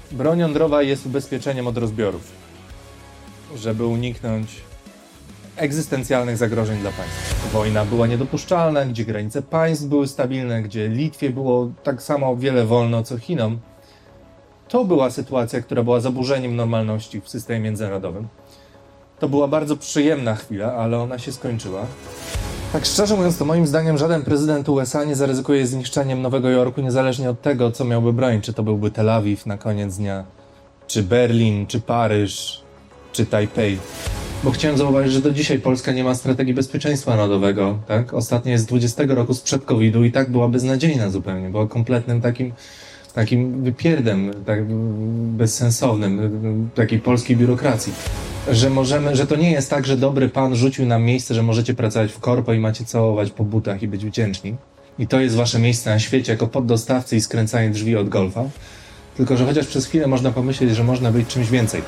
Broń jądrowa jest ubezpieczeniem od rozbiorów, żeby uniknąć egzystencjalnych zagrożeń dla państwa. Wojna była niedopuszczalna, gdzie granice państw były stabilne, gdzie Litwie było tak samo wiele wolno co Chinom. To była sytuacja, która była zaburzeniem normalności w systemie międzynarodowym. To była bardzo przyjemna chwila, ale ona się skończyła. Tak szczerze mówiąc, to moim zdaniem żaden prezydent USA nie zaryzykuje zniszczeniem Nowego Jorku, niezależnie od tego, co miałby bronić. Czy to byłby Tel Awiw na koniec dnia, czy Berlin, czy Paryż, czy Tajpej. Bo chciałem zauważyć, że do dzisiaj Polska nie ma strategii bezpieczeństwa narodowego, tak? Ostatnia jest z 20 roku sprzed COVID-u i tak była beznadziejna zupełnie. Była kompletnym takim wypierdem, tak bezsensownym, takiej polskiej biurokracji. Że to nie jest tak, że dobry pan rzucił nam miejsce, że możecie pracować w korpo i macie całować po butach i być wdzięczni. I to jest wasze miejsce na świecie jako poddostawcy i skręcanie drzwi od golfa. Tylko że chociaż przez chwilę można pomyśleć, że można być czymś więcej.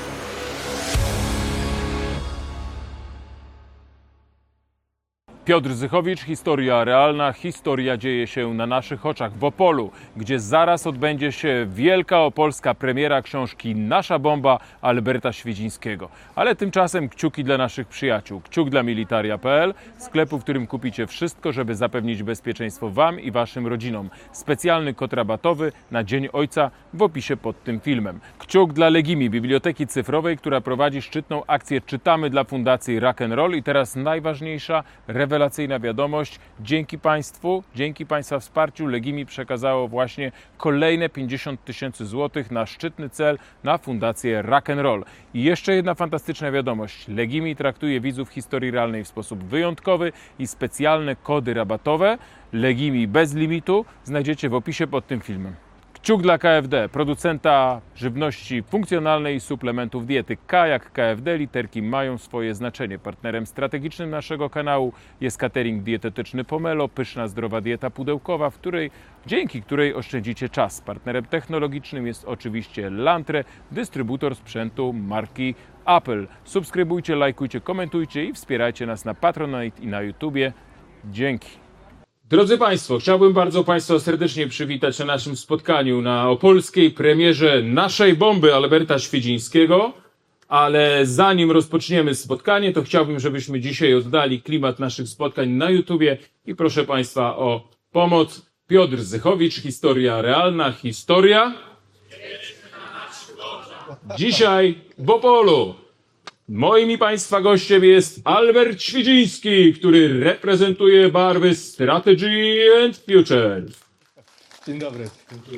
Piotr Zychowicz, historia realna, historia dzieje się na naszych oczach w Opolu, gdzie zaraz odbędzie się wielka opolska premiera książki Nasza bomba Alberta Świdzińskiego. Ale tymczasem kciuki dla naszych przyjaciół, kciuk dla Militaria.pl, sklepu, w którym kupicie wszystko, żeby zapewnić bezpieczeństwo wam i waszym rodzinom. Specjalny kod rabatowy na Dzień Ojca w opisie pod tym filmem. Kciuk dla Legimi, biblioteki cyfrowej, która prowadzi szczytną akcję Czytamy dla Fundacji Rock and Roll. I teraz najważniejsza, rewelacyjna wiadomość. Dzięki Państwu, dzięki Państwa wsparciu Legimi przekazało właśnie kolejne 50 000 złotych na szczytny cel na Fundację Rock and Roll. I jeszcze jedna fantastyczna wiadomość. Legimi traktuje widzów historii realnej w sposób wyjątkowy i specjalne kody rabatowe Legimi bez limitu znajdziecie w opisie pod tym filmem. Kciuk dla KFD, producenta żywności funkcjonalnej i suplementów diety. K jak KFD, literki mają swoje znaczenie. Partnerem strategicznym naszego kanału jest catering dietetyczny Pomelo, pyszna, zdrowa dieta pudełkowa, dzięki której oszczędzicie czas. Partnerem technologicznym jest oczywiście Lantre, dystrybutor sprzętu marki Apple. Subskrybujcie, lajkujcie, komentujcie i wspierajcie nas na Patronite i na YouTubie. Dzięki. Drodzy Państwo, chciałbym bardzo Państwa serdecznie przywitać na naszym spotkaniu na opolskiej premierze Naszej bomby Alberta Świdzińskiego, ale zanim rozpoczniemy spotkanie, to chciałbym, żebyśmy dzisiaj oddali klimat naszych spotkań na YouTubie i proszę Państwa o pomoc. Piotr Zychowicz, historia realna, historia dzisiaj w Opolu. Moim i Państwa gościem jest Albert Świdziński, który reprezentuje barwy Strategy and Future. Dzień dobry.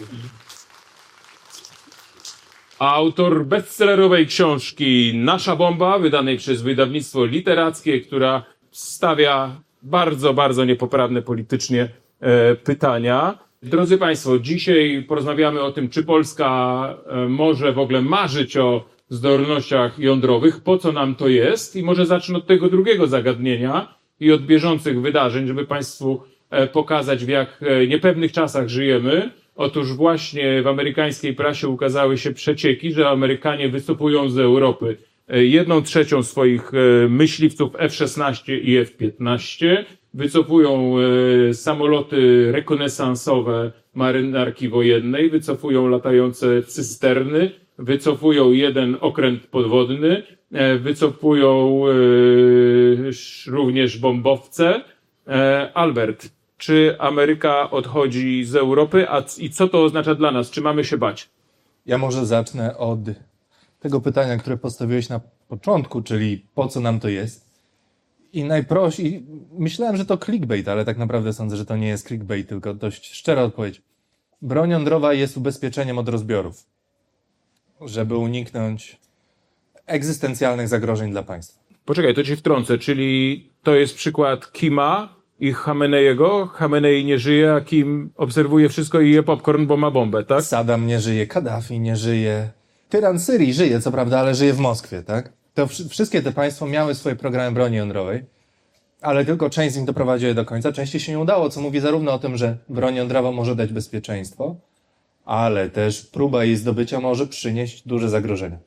Autor bestsellerowej książki Nasza bomba, wydanej przez wydawnictwo literackie, która stawia bardzo, bardzo niepoprawne politycznie pytania. Drodzy Państwo, dzisiaj porozmawiamy o tym, czy Polska może w ogóle marzyć o zdolnościach jądrowych, po co nam to jest, i może zacznę od tego drugiego zagadnienia i od bieżących wydarzeń, żeby Państwu pokazać, w jak niepewnych czasach żyjemy. Otóż właśnie w amerykańskiej prasie ukazały się przecieki, że Amerykanie wycofują z Europy 1/3 swoich myśliwców F-16 i F-15, wycofują samoloty rekonesansowe marynarki wojennej, wycofują latające cysterny, wycofują jeden okręt podwodny, wycofują również bombowce. Albert, czy Ameryka odchodzi z Europy, i co to oznacza dla nas? Czy mamy się bać? Ja może zacznę od tego pytania, które postawiłeś na początku, czyli po co nam to jest? I najprościej, myślałem, że to clickbait, ale tak naprawdę sądzę, że to nie jest clickbait, tylko dość szczera odpowiedź. Broń jądrowa jest ubezpieczeniem od rozbiorów, żeby uniknąć egzystencjalnych zagrożeń dla państwa. Poczekaj, to ci wtrącę, czyli to jest przykład Kima i Khameneiego. Khamenei nie żyje, a Kim obserwuje wszystko i je popcorn, bo ma bombę, tak? Saddam nie żyje, Kaddafi nie żyje, tyran Syrii żyje, co prawda, ale żyje w Moskwie, tak? To wszystkie te państwa miały swoje programy broni jądrowej, ale tylko część z nich doprowadziła je do końca. Części się nie udało, co mówi zarówno o tym, że broń jądrowa może dać bezpieczeństwo, ale też próba jej zdobycia może przynieść duże zagrożenia.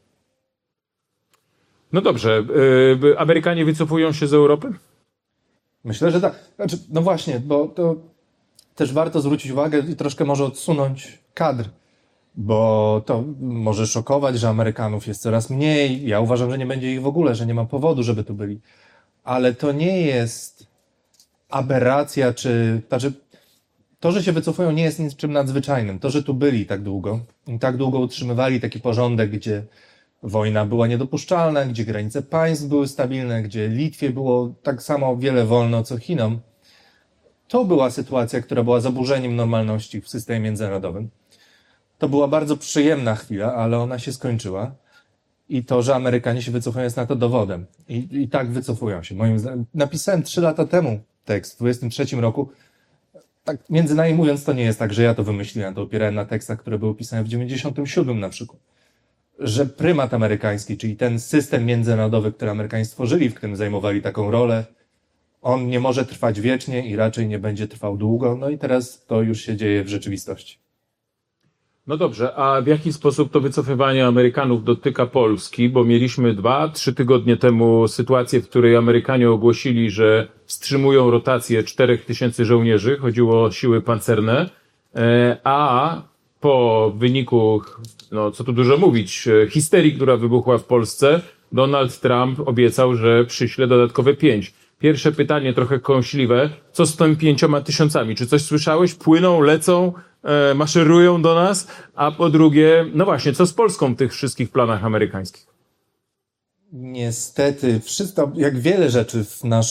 No dobrze, Amerykanie wycofują się z Europy? Myślę, że tak. Znaczy, no właśnie, bo to też warto zwrócić uwagę i troszkę może odsunąć kadr. bo to może szokować, że Amerykanów jest coraz mniej. Ja uważam, że nie będzie ich w ogóle, że nie ma powodu, żeby tu byli. Ale to nie jest aberracja, znaczy to, że się wycofują, nie jest niczym nadzwyczajnym. To, że tu byli tak długo utrzymywali taki porządek, gdzie wojna była niedopuszczalna, gdzie granice państw były stabilne, gdzie Litwie było tak samo wiele wolno, co Chinom. To była sytuacja, która była zaburzeniem normalności w systemie międzynarodowym. To była bardzo przyjemna chwila, ale ona się skończyła. I to, że Amerykanie się wycofują, jest na to dowodem. I tak wycofują się. Moim zdaniem, napisałem 3 lata temu tekst, w 23 roku. Tak między nami mówiąc, to nie jest tak, że ja to wymyśliłem, to opierałem na tekstach, które były pisane w 97 na przykład. Że prymat amerykański, czyli ten system międzynarodowy, który Amerykanie stworzyli, w którym zajmowali taką rolę, on nie może trwać wiecznie i raczej nie będzie trwał długo. No i teraz to już się dzieje w rzeczywistości. No dobrze, a w jaki sposób to wycofywanie Amerykanów dotyka Polski? Bo mieliśmy 2-3 tygodnie temu sytuację, w której Amerykanie ogłosili, że wstrzymują rotację 4000 żołnierzy, chodziło o siły pancerne, a po wyniku, no co tu dużo mówić, histerii, która wybuchła w Polsce, Donald Trump obiecał, że przyśle dodatkowe 5. Pierwsze pytanie, trochę kąśliwe. Co z tymi 5000? Czy coś słyszałeś? Płyną, lecą, maszerują do nas? A po drugie, no właśnie, co z Polską w tych wszystkich planach amerykańskich? Niestety, wszystko, jak wiele rzeczy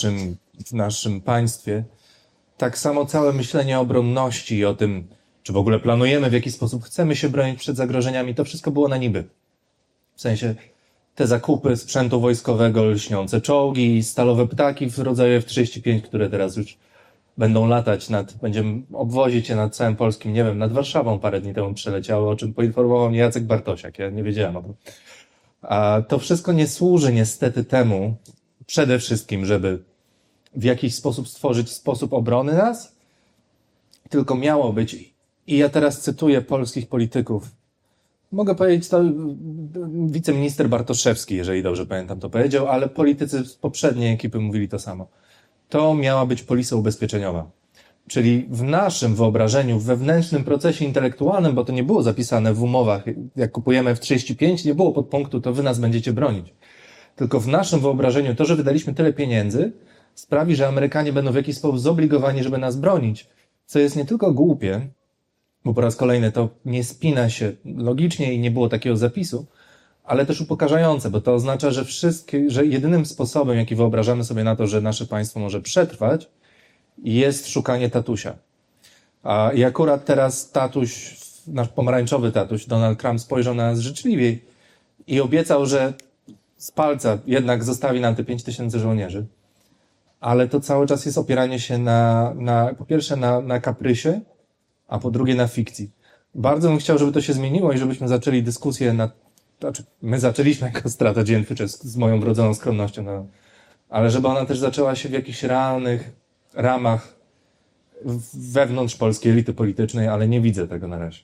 w naszym państwie, tak samo całe myślenie o obronności i o tym, czy w ogóle planujemy, w jaki sposób chcemy się bronić przed zagrożeniami, to wszystko było na niby. W sensie te zakupy sprzętu wojskowego, lśniące czołgi, stalowe ptaki w rodzaju F-35, które teraz już będą latać będziemy obwozić je nad całym polskim, nie wiem, nad Warszawą parę dni temu przeleciały, o czym poinformował mnie Jacek Bartosiak, ja nie wiedziałem o tym. A to wszystko nie służy niestety temu, przede wszystkim, żeby w jakiś sposób stworzyć sposób obrony nas, tylko miało być, i ja teraz cytuję polskich polityków, mogę powiedzieć to wiceminister Bartoszewski, jeżeli dobrze pamiętam, to powiedział, ale politycy z poprzedniej ekipy mówili to samo. To miała być polisa ubezpieczeniowa. Czyli w naszym wyobrażeniu, w wewnętrznym procesie intelektualnym, bo to nie było zapisane w umowach, jak kupujemy F-35, nie było podpunktu, to wy nas będziecie bronić. Tylko w naszym wyobrażeniu to, że wydaliśmy tyle pieniędzy, sprawi, że Amerykanie będą w jakiś sposób zobligowani, żeby nas bronić. Co jest nie tylko głupie, bo po raz kolejny to nie spina się logicznie i nie było takiego zapisu, ale też upokarzające, bo to oznacza, że jedynym sposobem, jaki wyobrażamy sobie na to, że nasze państwo może przetrwać, jest szukanie tatusia. I akurat teraz tatuś, nasz pomarańczowy tatuś, Donald Trump, spojrzał na nas życzliwiej i obiecał, że z palca jednak zostawi nam te 5000 żołnierzy. Ale to cały czas jest opieranie się po pierwsze na kaprysie, a po drugie na fikcji. Bardzo bym chciał, żeby to się zmieniło i żebyśmy zaczęli dyskusję my zaczęliśmy jako Strategy and Futures z moją wrodzoną skromnością, ale żeby ona też zaczęła się w jakichś realnych ramach wewnątrz polskiej elity politycznej, ale nie widzę tego na razie.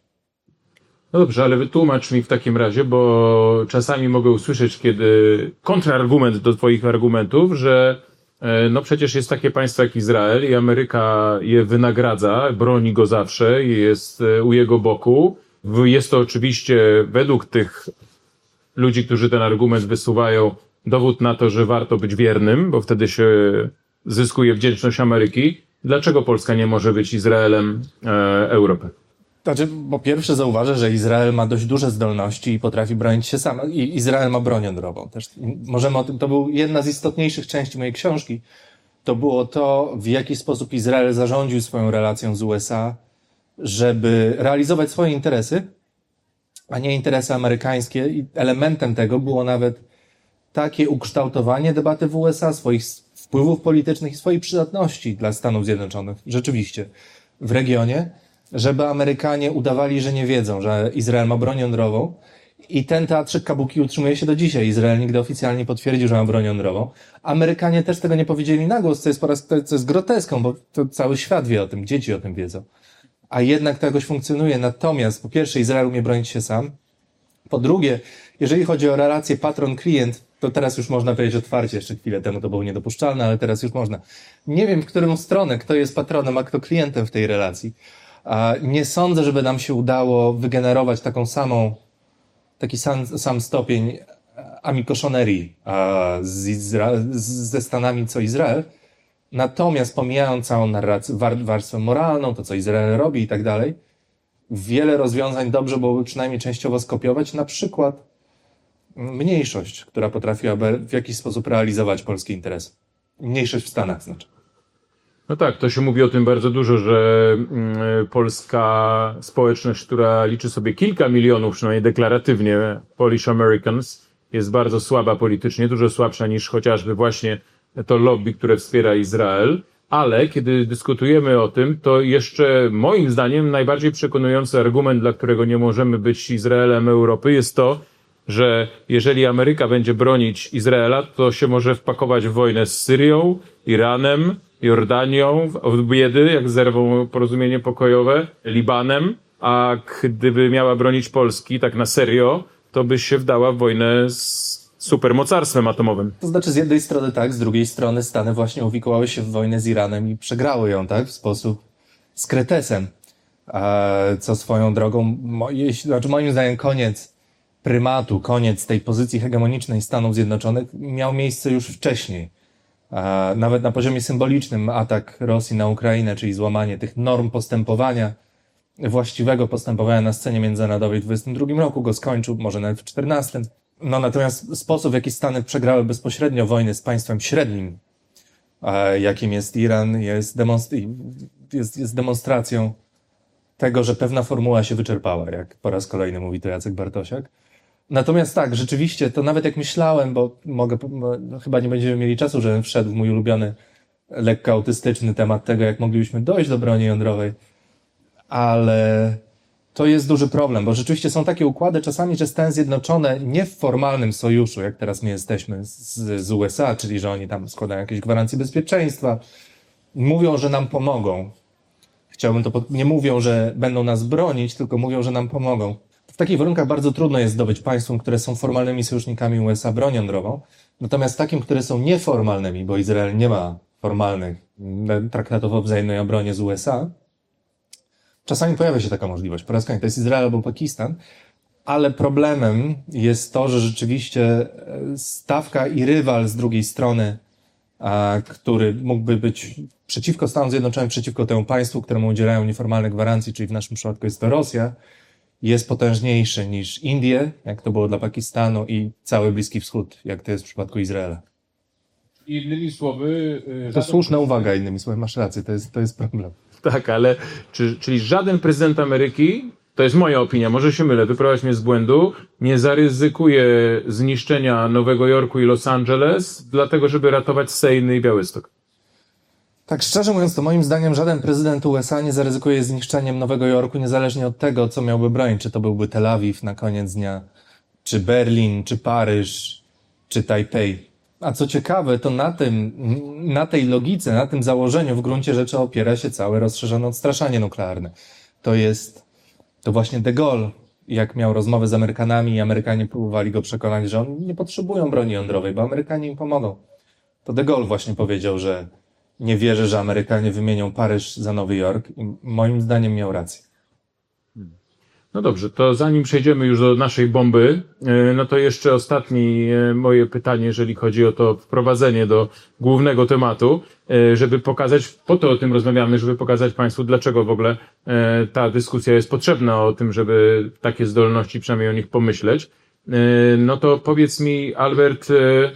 No dobrze, ale wytłumacz mi w takim razie, bo czasami mogę usłyszeć, kiedy kontrargument do twoich argumentów, że no przecież jest takie państwo jak Izrael i Ameryka je wynagradza, broni go zawsze i jest u jego boku. Jest to oczywiście według tych ludzi, którzy ten argument wysuwają, dowód na to, że warto być wiernym, bo wtedy się zyskuje wdzięczność Ameryki. Dlaczego Polska nie może być Izraelem Europy? Znaczy, po pierwsze zauważę, że Izrael ma dość duże zdolności i potrafi bronić się sam. I Izrael ma broń jądrową. Też możemy o tym, to był jedna z istotniejszych części mojej książki. To było to, w jaki sposób Izrael zarządził swoją relacją z USA, żeby realizować swoje interesy, a nie interesy amerykańskie. I elementem tego było nawet takie ukształtowanie debaty w USA, swoich wpływów politycznych i swojej przydatności dla Stanów Zjednoczonych, rzeczywiście, w regionie, żeby Amerykanie udawali, że nie wiedzą, że Izrael ma broń jądrową i ten teatrzyk kabuki utrzymuje się do dzisiaj. Izrael nigdy oficjalnie potwierdził, że ma broń jądrową. Amerykanie też tego nie powiedzieli na głos, co jest groteską, bo to cały świat wie o tym, dzieci o tym wiedzą. A jednak to jakoś funkcjonuje. Natomiast po pierwsze Izrael umie bronić się sam. Po drugie, jeżeli chodzi o relację patron-klient, to teraz już można powiedzieć otwarcie, jeszcze chwilę temu to było niedopuszczalne, ale teraz już można. Nie wiem, w którą stronę, kto jest patronem, a kto klientem w tej relacji, Nie sądzę, żeby nam się udało wygenerować taki sam stopień amikoszonerii ze Stanami co Izrael. Natomiast pomijając całą narrację, warstwę moralną, to co Izrael robi i tak dalej, wiele rozwiązań dobrze byłoby przynajmniej częściowo skopiować, na przykład mniejszość, która potrafiłaby w jakiś sposób realizować polskie interesy. Mniejszość w Stanach znaczy. No tak, to się mówi o tym bardzo dużo, że polska społeczność, która liczy sobie kilka milionów, przynajmniej deklaratywnie, Polish Americans, jest bardzo słaba politycznie, dużo słabsza niż chociażby właśnie to lobby, które wspiera Izrael. Ale kiedy dyskutujemy o tym, to jeszcze moim zdaniem najbardziej przekonujący argument, dla którego nie możemy być Izraelem Europy, jest to, że jeżeli Ameryka będzie bronić Izraela, to się może wpakować w wojnę z Syrią, Iranem, Jordanią, od biedy, jak zerwą porozumienie pokojowe, Libanem, a gdyby miała bronić Polski tak na serio, to by się wdała w wojnę z supermocarstwem atomowym. To znaczy z jednej strony tak, z drugiej strony Stany właśnie uwikłały się w wojnę z Iranem i przegrały ją, tak, w sposób z kretesem. Co swoją drogą, moim zdaniem koniec tej pozycji hegemonicznej Stanów Zjednoczonych miał miejsce już wcześniej. Nawet na poziomie symbolicznym atak Rosji na Ukrainę, czyli złamanie tych norm postępowania, właściwego postępowania na scenie międzynarodowej w 22 roku go skończył, może nawet w 14. No natomiast sposób, w jaki Stany przegrały bezpośrednio wojnę z państwem średnim, jakim jest Iran, jest demonstracją tego, że pewna formuła się wyczerpała, jak po raz kolejny mówi to Jacek Bartosiak. Natomiast tak, rzeczywiście, to nawet jak myślałem, bo chyba nie będziemy mieli czasu, żebym wszedł w mój ulubiony, lekko autystyczny temat tego, jak moglibyśmy dojść do broni jądrowej, ale to jest duży problem, bo rzeczywiście są takie układy czasami, że Stany Zjednoczone nie w formalnym sojuszu, jak teraz my jesteśmy z USA, czyli że oni tam składają jakieś gwarancje bezpieczeństwa, mówią, że nam pomogą. Nie mówią, że będą nas bronić, tylko mówią, że nam pomogą. W takich warunkach bardzo trudno jest zdobyć państwom, które są formalnymi sojusznikami USA, broń jądrową. Natomiast takim, które są nieformalnymi, bo Izrael nie ma formalnych traktatów o wzajemnej obronie z USA, czasami pojawia się taka możliwość. Po raz kolejny to jest Izrael albo Pakistan, ale problemem jest to, że rzeczywiście stawka i rywal z drugiej strony, który mógłby być przeciwko Stanom Zjednoczonym, przeciwko temu państwu, któremu udzielają nieformalne gwarancji, czyli w naszym przypadku jest to Rosja, jest potężniejszy niż Indie, jak to było dla Pakistanu, i cały Bliski Wschód, jak to jest w przypadku Izraela. Innymi słowy... To słuszna uwaga, innymi słowy, masz rację, to jest problem. Tak, ale czyli żaden prezydent Ameryki, to jest moja opinia, może się mylę, wyprowadź mnie z błędu, nie zaryzykuje zniszczenia Nowego Jorku i Los Angeles, dlatego żeby ratować Sejny i Białystok. Tak, szczerze mówiąc, to moim zdaniem żaden prezydent USA nie zaryzykuje zniszczeniem Nowego Jorku, niezależnie od tego, co miałby bronić. Czy to byłby Tel Awiw na koniec dnia, czy Berlin, czy Paryż, czy Tajpej. A co ciekawe, to na tej logice, na tym założeniu w gruncie rzeczy opiera się całe rozszerzone odstraszanie nuklearne. To właśnie de Gaulle, jak miał rozmowę z Amerykanami i Amerykanie próbowali go przekonać, że oni nie potrzebują broni jądrowej, bo Amerykanie im pomogą. To de Gaulle właśnie powiedział, że nie wierzy, że Amerykanie wymienią Paryż za Nowy Jork i moim zdaniem miał rację. No dobrze, to zanim przejdziemy już do naszej bomby, no to jeszcze ostatnie moje pytanie, jeżeli chodzi o to wprowadzenie do głównego tematu, żeby pokazać, po to o tym rozmawiamy, żeby pokazać Państwu, dlaczego w ogóle ta dyskusja jest potrzebna o tym, żeby takie zdolności przynajmniej o nich pomyśleć. No to powiedz mi, Albert,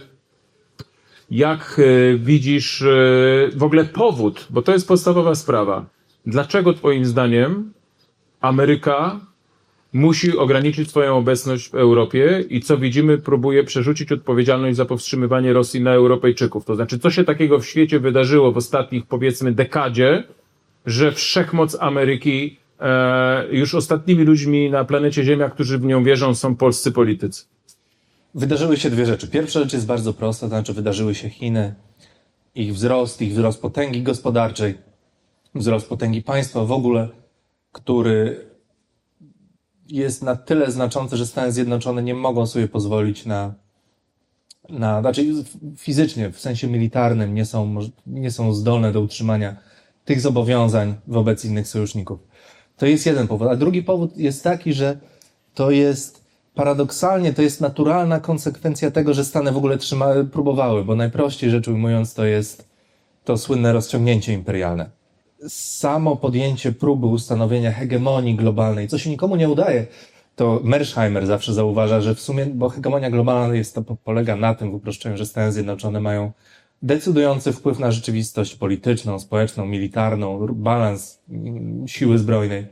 jak widzisz w ogóle powód, bo to jest podstawowa sprawa. Dlaczego Twoim zdaniem Ameryka musi ograniczyć swoją obecność w Europie i co widzimy, próbuje przerzucić odpowiedzialność za powstrzymywanie Rosji na Europejczyków? To znaczy, co się takiego w świecie wydarzyło w ostatnich, powiedzmy, dekadzie, że wszechmoc Ameryki, już ostatnimi ludźmi na planecie Ziemia, którzy w nią wierzą, są polscy politycy? Wydarzyły się dwie rzeczy. Pierwsza rzecz jest bardzo prosta, to znaczy wydarzyły się Chiny, ich wzrost potęgi gospodarczej, wzrost potęgi państwa w ogóle, który jest na tyle znaczący, że Stany Zjednoczone nie mogą sobie pozwolić znaczy fizycznie, w sensie militarnym nie są zdolne do utrzymania tych zobowiązań wobec innych sojuszników. To jest jeden powód. A drugi powód jest taki, że to jest paradoksalnie, to jest naturalna konsekwencja tego, że Stany w ogóle próbowały, bo najprościej rzecz ujmując to jest to słynne rozciągnięcie imperialne. Samo podjęcie próby ustanowienia hegemonii globalnej, co się nikomu nie udaje, to Mersheimer zawsze zauważa, że w sumie, bo hegemonia globalna polega na tym w uproszczeniu, że Stany Zjednoczone mają decydujący wpływ na rzeczywistość polityczną, społeczną, militarną, balans siły zbrojnej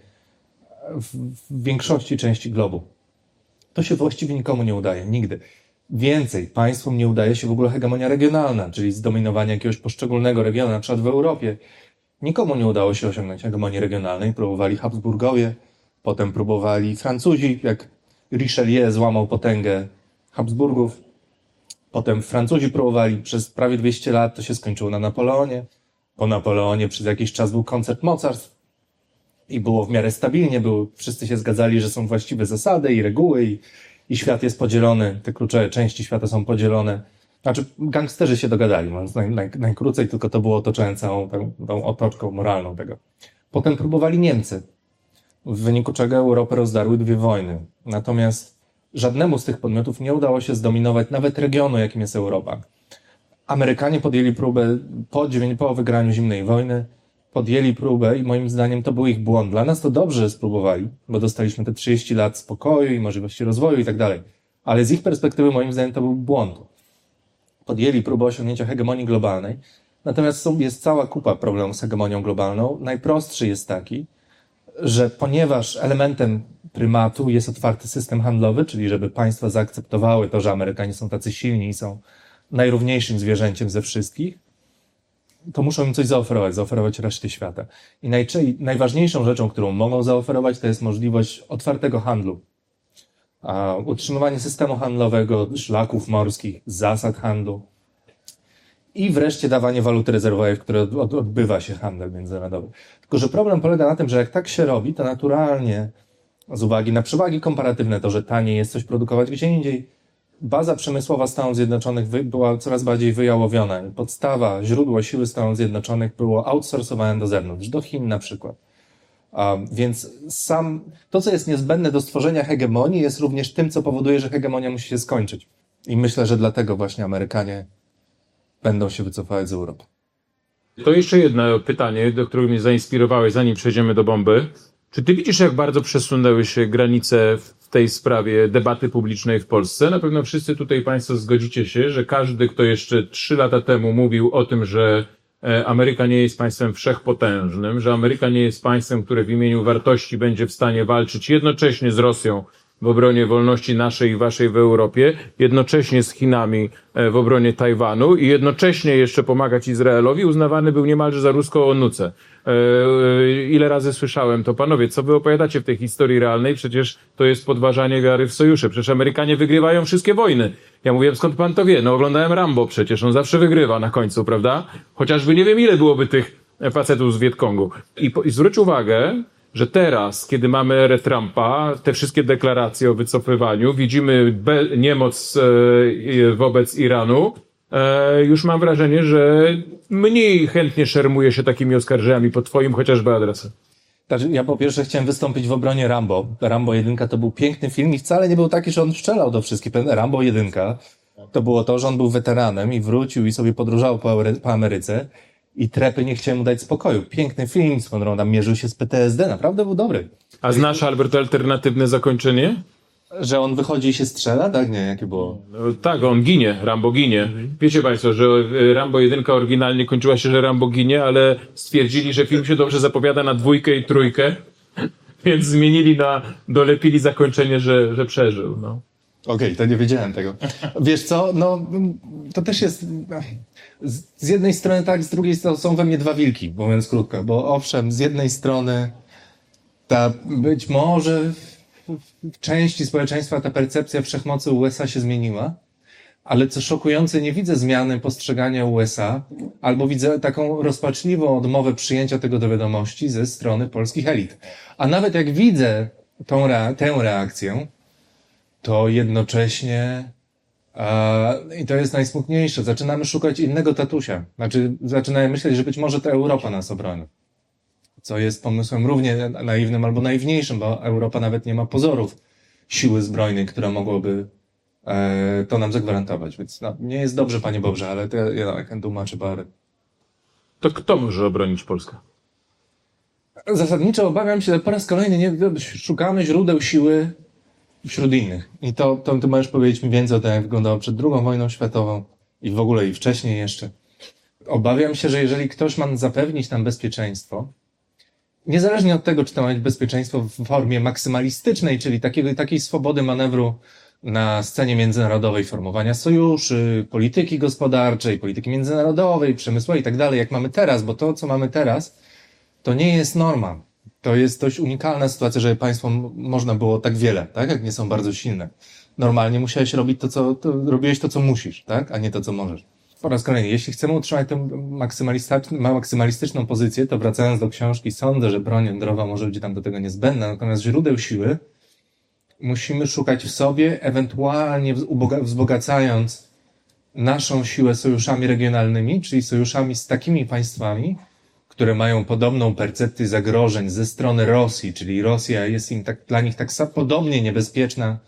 w większości części globu. To się właściwie nikomu nie udaje, nigdy. Więcej, państwom nie udaje się w ogóle hegemonia regionalna, czyli zdominowanie jakiegoś poszczególnego regionu, na przykład w Europie. Nikomu nie udało się osiągnąć hegemonii regionalnej. Próbowali Habsburgowie, potem próbowali Francuzi, jak Richelieu złamał potęgę Habsburgów. Potem Francuzi próbowali przez prawie 200 lat, to się skończyło na Napoleonie. Po Napoleonie przez jakiś czas był koncert mocarstw i było w miarę stabilnie, wszyscy się zgadzali, że są właściwe zasady i reguły i świat jest podzielony, te kluczowe części świata są podzielone. Znaczy, gangsterzy się dogadali, mówiąc najkrócej, tylko to było otoczone całą tą otoczką moralną tego. Potem próbowali Niemcy, w wyniku czego Europę rozdarły 2 wojny. Natomiast żadnemu z tych podmiotów nie udało się zdominować nawet regionu, jakim jest Europa. Amerykanie podjęli próbę po wygraniu zimnej wojny, podjęli próbę i moim zdaniem to był ich błąd. Dla nas to dobrze, że spróbowali, bo dostaliśmy te 30 lat spokoju i możliwości rozwoju i tak dalej. Ale z ich perspektywy moim zdaniem to był błąd. Podjęli próbę osiągnięcia hegemonii globalnej, natomiast jest cała kupa problemów z hegemonią globalną. Najprostszy jest taki, że ponieważ elementem prymatu jest otwarty system handlowy, czyli żeby państwa zaakceptowały to, że Amerykanie są tacy silni i są najrówniejszym zwierzęciem ze wszystkich, to muszą im coś zaoferować reszcie świata. I najważniejszą rzeczą, którą mogą zaoferować, to jest możliwość otwartego handlu. Utrzymywanie systemu handlowego, szlaków morskich, zasad handlu i wreszcie dawanie waluty rezerwowej, w której odbywa się handel międzynarodowy. Tylko że problem polega na tym, że jak tak się robi, to naturalnie z uwagi na przewagi komparatywne, to, że taniej jest coś produkować gdzie indziej, baza przemysłowa Stanów Zjednoczonych była coraz bardziej wyjałowiona. Podstawa, źródło siły Stanów Zjednoczonych było outsourcowane do zewnątrz, do Chin na przykład. Więc to, co jest niezbędne do stworzenia hegemonii, jest również tym, co powoduje, że hegemonia musi się skończyć. I myślę, że dlatego właśnie Amerykanie będą się wycofać z Europy. To jeszcze jedno pytanie, do którego mnie zainspirowałeś, zanim przejdziemy do bomby. Czy ty widzisz, jak bardzo przesunęły się granice w tej sprawie debaty publicznej w Polsce? Na pewno wszyscy tutaj państwo zgodzicie się, że każdy, kto jeszcze 3 lata temu mówił o tym, że Ameryka nie jest państwem wszechpotężnym, że Ameryka nie jest państwem, które w imieniu wartości będzie w stanie walczyć jednocześnie z Rosją w obronie wolności naszej i waszej w Europie, jednocześnie z Chinami w obronie Tajwanu i jednocześnie jeszcze pomagać Izraelowi, uznawany był niemalże za ruską onucę. Ile razy słyszałem to, panowie, co wy opowiadacie w tej historii realnej? Przecież to jest podważanie wiary w sojusze. Przecież Amerykanie wygrywają wszystkie wojny. Ja mówię, skąd pan to wie? No oglądałem Rambo przecież, on zawsze wygrywa na końcu, prawda? Chociażby nie wiem, ile byłoby tych facetów z Wietkongu. I zwróć uwagę, że teraz, kiedy mamy erę Trumpa, te wszystkie deklaracje o wycofywaniu, widzimy niemoc wobec Iranu, już mam wrażenie, że mniej chętnie szermuje się takimi oskarżeniami pod twoim chociażby adresem. Ja po pierwsze chciałem wystąpić w obronie Rambo. Rambo 1 to był piękny film i wcale nie był taki, że on strzelał do wszystkich. Rambo 1 to było to, że on był weteranem i wrócił i sobie podróżował po Ameryce i trepy nie chciałem mu dać spokoju. Piękny film, z którym tam mierzył się z PTSD, naprawdę był dobry. A znasz, Albert, alternatywne zakończenie? Że on wychodzi i się strzela? Tak, nie, jakie było? No, tak, on ginie, Rambo ginie. Wiecie państwo, że Rambo 1 oryginalnie kończyła się, że Rambo ginie, ale stwierdzili, że film się dobrze zapowiada na 2 i 3, więc zmienili dolepili zakończenie, że przeżył. No. Okej, to nie wiedziałem tego. Wiesz co, no to też jest z jednej strony tak, z drugiej strony są we mnie 2 wilki, mówiąc krótko, bo owszem, z jednej strony być może w części społeczeństwa ta percepcja wszechmocy USA się zmieniła, ale co szokujące, nie widzę zmiany postrzegania USA, albo widzę taką rozpaczliwą odmowę przyjęcia tego do wiadomości ze strony polskich elit. A nawet jak widzę tę reakcję, to jednocześnie, i to jest najsmutniejsze, zaczynamy szukać innego tatusia. Znaczy, zaczynamy myśleć, że być może to Europa nas obroni. co jest pomysłem równie naiwnym albo naiwniejszym, bo Europa nawet nie ma pozorów siły zbrojnej, która mogłaby to nam zagwarantować. Więc no, nie jest dobrze, panie Bobrze, ale to ja can do much about it. To kto może obronić Polskę? Zasadniczo obawiam się, że po raz kolejny szukamy źródeł siły wśród innych. I to ty możesz powiedzieć mi więcej o tym, jak wyglądało przed II wojną światową i w ogóle i wcześniej jeszcze. Obawiam się, że jeżeli ktoś ma zapewnić nam bezpieczeństwo, niezależnie od tego, czy to ma być bezpieczeństwo w formie maksymalistycznej, czyli takiej swobody manewru na scenie międzynarodowej, formowania sojuszy, polityki gospodarczej, polityki międzynarodowej, przemysłowej i tak dalej, jak mamy teraz, bo to, co mamy teraz, to nie jest norma. To jest dość unikalna sytuacja, żeby państwom można było tak wiele, tak? Jak nie są bardzo silne. Normalnie musiałeś robić robiłeś to, co musisz, tak? A nie to, co możesz. Po raz kolejny, jeśli chcemy utrzymać tę maksymalistyczną pozycję, to wracając do książki, sądzę, że broń jądrowa może być tam do tego niezbędna, natomiast źródeł siły musimy szukać w sobie, ewentualnie wzbogacając naszą siłę sojuszami regionalnymi, czyli sojuszami z takimi państwami, które mają podobną percepcję zagrożeń ze strony Rosji, czyli Rosja jest im dla nich tak podobnie niebezpieczna,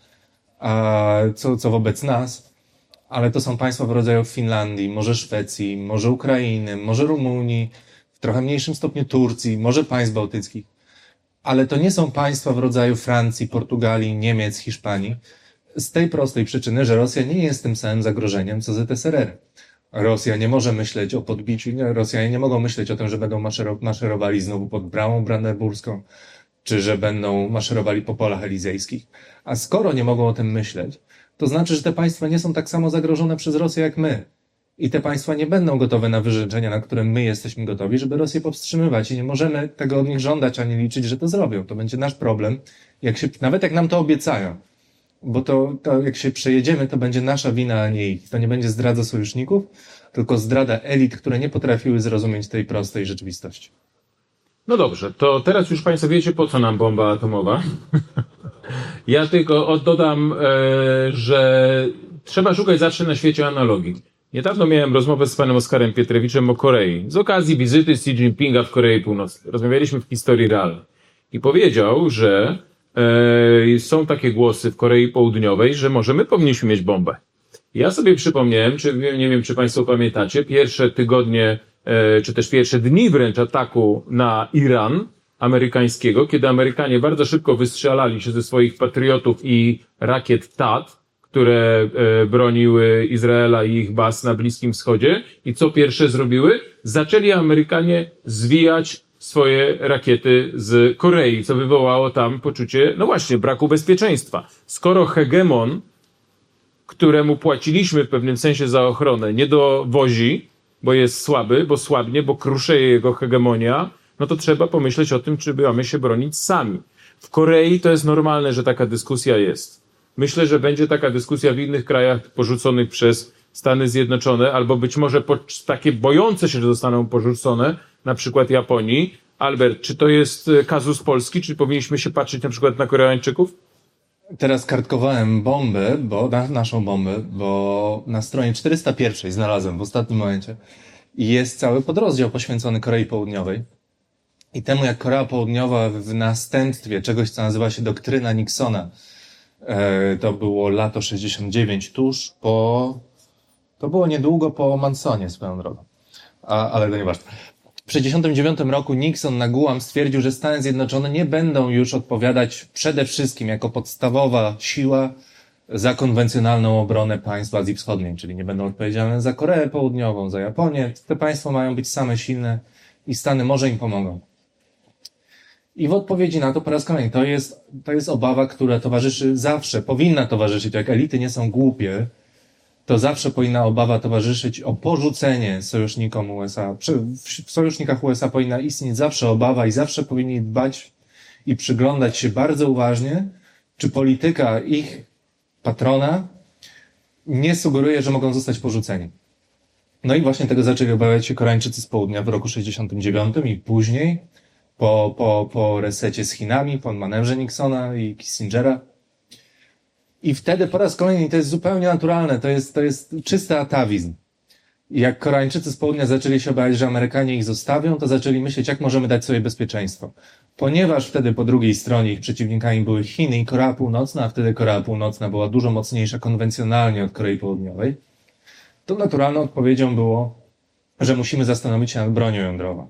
co wobec nas, ale to są państwa w rodzaju Finlandii, może Szwecji, może Ukrainy, może Rumunii, w trochę mniejszym stopniu Turcji, może państw bałtyckich, ale to nie są państwa w rodzaju Francji, Portugalii, Niemiec, Hiszpanii, z tej prostej przyczyny, że Rosja nie jest tym samym zagrożeniem, co ZSRR. Rosja nie może myśleć o podbiciu, Rosjanie nie mogą myśleć o tym, że będą maszerowali znowu pod Bramą Brandenburską, czy że będą maszerowali po polach elizejskich. A skoro nie mogą o tym myśleć, to znaczy, że te państwa nie są tak samo zagrożone przez Rosję jak my. I te państwa nie będą gotowe na wyrzeczenia, na które my jesteśmy gotowi, żeby Rosję powstrzymywać. I nie możemy tego od nich żądać, ani liczyć, że to zrobią. To będzie nasz problem, nawet jak nam to obiecają. Bo to jak się przejedziemy, to będzie nasza wina, a nie ich. To nie będzie zdradza sojuszników, tylko zdrada elit, które nie potrafiły zrozumieć tej prostej rzeczywistości. No dobrze, to teraz już Państwo wiecie, po co nam bomba atomowa. Ja tylko dodam, że trzeba szukać zawsze na świecie analogii. Niedawno miałem rozmowę z panem Oskarem Pietrewiczem o Korei. Z okazji wizyty Xi Jinpinga w Korei Północnej. Rozmawialiśmy w historii realnej. I powiedział, że są takie głosy w Korei Południowej, że może my powinniśmy mieć bombę. Ja sobie przypomniałem, nie wiem, czy Państwo pamiętacie, pierwsze tygodnie, czy też pierwsze dni wręcz ataku na Iran amerykańskiego, kiedy Amerykanie bardzo szybko wystrzelali się ze swoich patriotów i rakiet THAAD, które broniły Izraela i ich baz na Bliskim Wschodzie. I co pierwsze zrobiły? Zaczęli Amerykanie zwijać swoje rakiety z Korei, co wywołało tam poczucie, no właśnie, braku bezpieczeństwa. Skoro hegemon, któremu płaciliśmy w pewnym sensie za ochronę, nie dowozi, bo jest słaby, bo słabnie, bo kruszeje jego hegemonia, no to trzeba pomyśleć o tym, czy mamy się bronić sami. W Korei to jest normalne, że taka dyskusja jest. Myślę, że będzie taka dyskusja w innych krajach porzuconych przez Stany Zjednoczone, albo być może takie bojące się, że zostaną porzucone, na przykład Japonii. Albert, czy to jest kazus polski, czy powinniśmy się patrzeć na przykład na Koreańczyków? Teraz kartkowałem bombę, naszą bombę, bo na stronie 401 znalazłem w ostatnim momencie i jest cały podrozdział poświęcony Korei Południowej i temu, jak Korea Południowa w następstwie czegoś, co nazywa się doktryna Nixona, to było lato 69, to było niedługo po Mansonie swoją drogą, ale to nieważne. W 1969 roku Nixon na Guam stwierdził, że Stany Zjednoczone nie będą już odpowiadać przede wszystkim jako podstawowa siła za konwencjonalną obronę państw Azji Wschodniej, czyli nie będą odpowiedzialne za Koreę Południową, za Japonię. Te państwa mają być same silne i Stany może im pomogą. I w odpowiedzi na to po raz kolejny, to jest obawa, która towarzyszy zawsze, powinna towarzyszyć, jak elity nie są głupie, to zawsze powinna obawa towarzyszyć o porzucenie sojusznikom USA. W sojusznikach USA powinna istnieć zawsze obawa i zawsze powinni dbać i przyglądać się bardzo uważnie, czy polityka ich patrona nie sugeruje, że mogą zostać porzuceni. No i właśnie tego zaczęli obawiać się Koreańczycy z południa w roku 69 i później, po resecie z Chinami, po manewrze Nixona i Kissingera. I wtedy po raz kolejny, to jest zupełnie naturalne, to jest czysty atawizm. I jak Koreańczycy z południa zaczęli się bać, że Amerykanie ich zostawią, to zaczęli myśleć, jak możemy dać sobie bezpieczeństwo. Ponieważ wtedy po drugiej stronie ich przeciwnikami były Chiny i Korea Północna, a wtedy Korea Północna była dużo mocniejsza konwencjonalnie od Korei Południowej, to naturalną odpowiedzią było, że musimy zastanowić się nad bronią jądrową.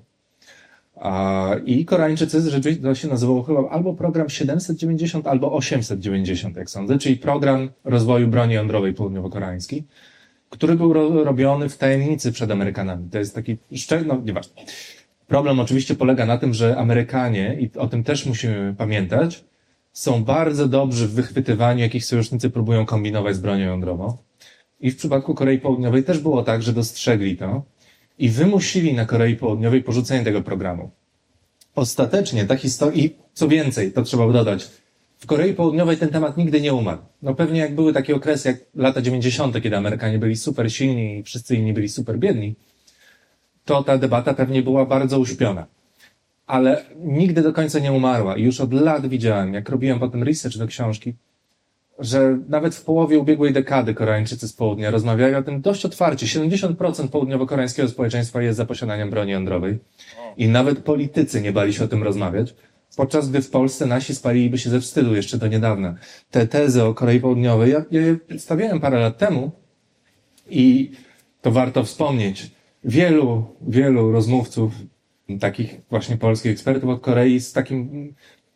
I Koreańczycy, rzeczywiście to się nazywało chyba albo program 790, albo 890, jak sądzę, czyli program rozwoju broni jądrowej południowo-koreańskiej, który był robiony w tajemnicy przed Amerykanami. To jest taki nieważne. Problem oczywiście polega na tym, że Amerykanie, i o tym też musimy pamiętać, są bardzo dobrzy w wychwytywaniu, jakich sojusznicy próbują kombinować z bronią jądrową. I w przypadku Korei Południowej też było tak, że dostrzegli to i wymusili na Korei Południowej porzucenie tego programu. Ostatecznie ta historia, i co więcej, to trzeba dodać, w Korei Południowej ten temat nigdy nie umarł. No pewnie jak były takie okresy jak lata 90., kiedy Amerykanie byli super silni i wszyscy inni byli super biedni, to ta debata pewnie była bardzo uśpiona. Ale nigdy do końca nie umarła. I już od lat widziałem, jak robiłem potem research do książki, że nawet w połowie ubiegłej dekady Koreańczycy z południa rozmawiają o tym dość otwarcie. 70% południowo-koreańskiego społeczeństwa jest za posiadaniem broni jądrowej. I nawet politycy nie bali się o tym rozmawiać, podczas gdy w Polsce nasi spaliliby się ze wstydu jeszcze do niedawna. Te tezy o Korei Południowej, ja je przedstawiałem parę lat temu i to warto wspomnieć. Wielu rozmówców, takich właśnie polskich ekspertów od Korei z takim,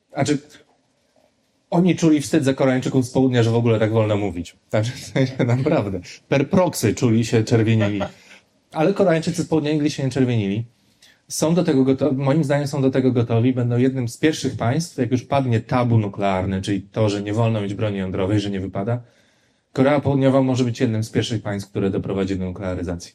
oni czuli wstyd za Koreańczyków z południa, że w ogóle tak wolno mówić. Także naprawdę. Per proxy czuli się czerwienili. Ale Koreańczycy z południa nigdy się nie czerwienili. Są do tego gotowi, moim zdaniem są do tego gotowi, będą jednym z pierwszych państw, jak już padnie tabu nuklearne, czyli to, że nie wolno mieć broni jądrowej, że nie wypada. Korea Południowa może być jednym z pierwszych państw, które doprowadzi do nuklearyzacji.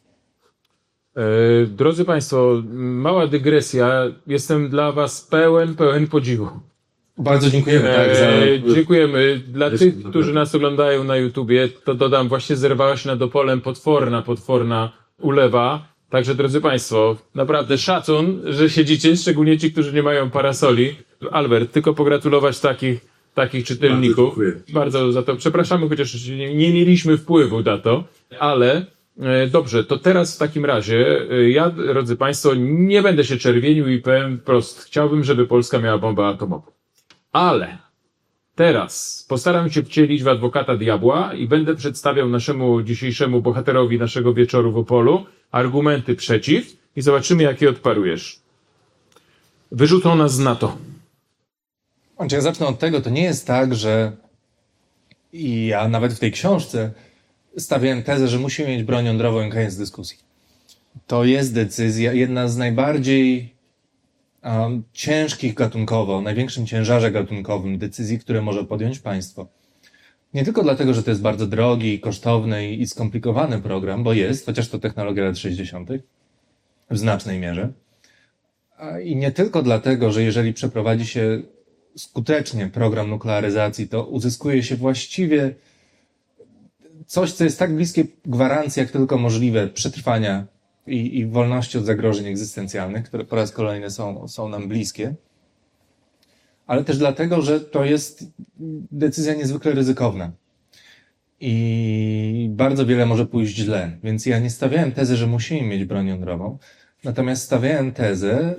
Drodzy Państwo, mała dygresja. Jestem dla Was pełen podziwu. Bardzo dziękujemy. Dziękujemy. Dla tych, którzy nas oglądają na YouTubie, to dodam, właśnie zerwała się nad Opolem potworna ulewa. Także, drodzy Państwo, naprawdę szacun, że siedzicie, szczególnie ci, którzy nie mają parasoli. Albert, tylko pogratulować takich czytelników. Bardzo za to przepraszamy, chociaż nie mieliśmy wpływu na to, ale dobrze, to teraz w takim razie ja, drodzy Państwo, nie będę się czerwienił i powiem wprost, chciałbym, żeby Polska miała bombę atomową. Ale teraz postaram się wcielić w adwokata diabła i będę przedstawiał naszemu dzisiejszemu bohaterowi naszego wieczoru w Opolu argumenty przeciw i zobaczymy, jakie odparujesz. Wyrzucą nas z NATO. Ja zacznę od tego, to nie jest tak, że i ja nawet w tej książce stawiałem tezę, że musimy mieć broń jądrową i koniec dyskusji. To jest decyzja, jedna z najbardziej ciężkich gatunkowo, o największym ciężarze gatunkowym decyzji, które może podjąć państwo. Nie tylko dlatego, że to jest bardzo drogi, kosztowny i skomplikowany program, bo jest, chociaż to technologia lat 60. w znacznej mierze. I nie tylko dlatego, że jeżeli przeprowadzi się skutecznie program nuklearyzacji, to uzyskuje się właściwie coś, co jest tak bliskie gwarancji, jak tylko możliwe, przetrwania i wolności od zagrożeń egzystencjalnych, które po raz kolejny są nam bliskie, ale też dlatego, że to jest decyzja niezwykle ryzykowna i bardzo wiele może pójść źle. Więc ja nie stawiałem tezy, że musimy mieć broń jądrową, natomiast stawiałem tezę,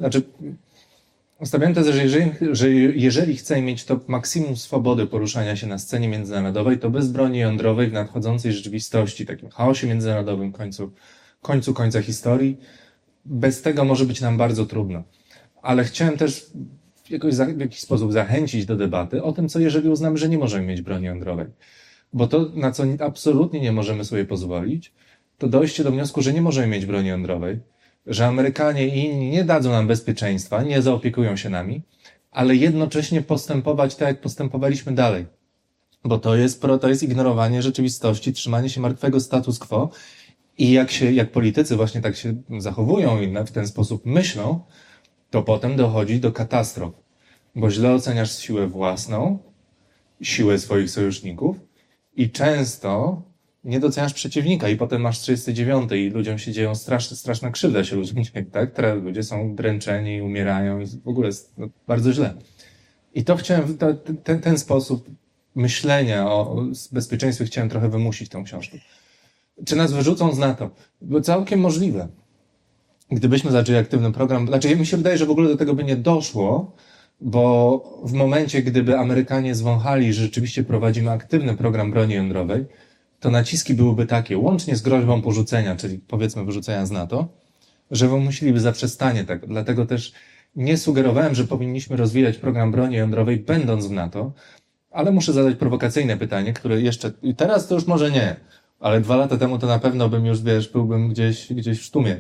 że jeżeli chcemy mieć to maksimum swobody poruszania się na scenie międzynarodowej, to bez broni jądrowej w nadchodzącej rzeczywistości, takim chaosie międzynarodowym, końca historii, bez tego może być nam bardzo trudno. Ale chciałem też w jakiś sposób zachęcić do debaty o tym, co jeżeli uznamy, że nie możemy mieć broni jądrowej. Bo to, na co absolutnie nie możemy sobie pozwolić, to dojście do wniosku, że nie możemy mieć broni jądrowej, że Amerykanie i inni nie dadzą nam bezpieczeństwa, nie zaopiekują się nami, ale jednocześnie postępować tak, jak postępowaliśmy dalej. Bo to jest ignorowanie rzeczywistości, trzymanie się martwego status quo i jak politycy właśnie tak się zachowują i w ten sposób myślą, to potem dochodzi do katastrof, bo źle oceniasz siłę własną, siłę swoich sojuszników i często nie doceniasz przeciwnika i potem masz 39 i ludziom się dzieją straszna krzywda się ludziom dzieje, tak? Ludzie są dręczeni, umierają i w ogóle jest bardzo źle. I to chciałem, ten sposób myślenia o bezpieczeństwie chciałem trochę wymusić tą książką. Czy nas wyrzucą z NATO? Bo całkiem możliwe. Gdybyśmy zaczęli aktywny program, znaczy mi się wydaje, że w ogóle do tego by nie doszło, bo w momencie, gdyby Amerykanie zwąchali, że rzeczywiście prowadzimy aktywny program broni jądrowej, to naciski byłyby takie, łącznie z groźbą porzucenia, czyli powiedzmy wyrzucenia z NATO, że musieliby zaprzestanie tego. Dlatego też nie sugerowałem, że powinniśmy rozwijać program broni jądrowej będąc w NATO, ale muszę zadać prowokacyjne pytanie, które jeszcze, i teraz to już może nie, ale 2 lata temu to na pewno bym już, byłbym gdzieś w sztumie.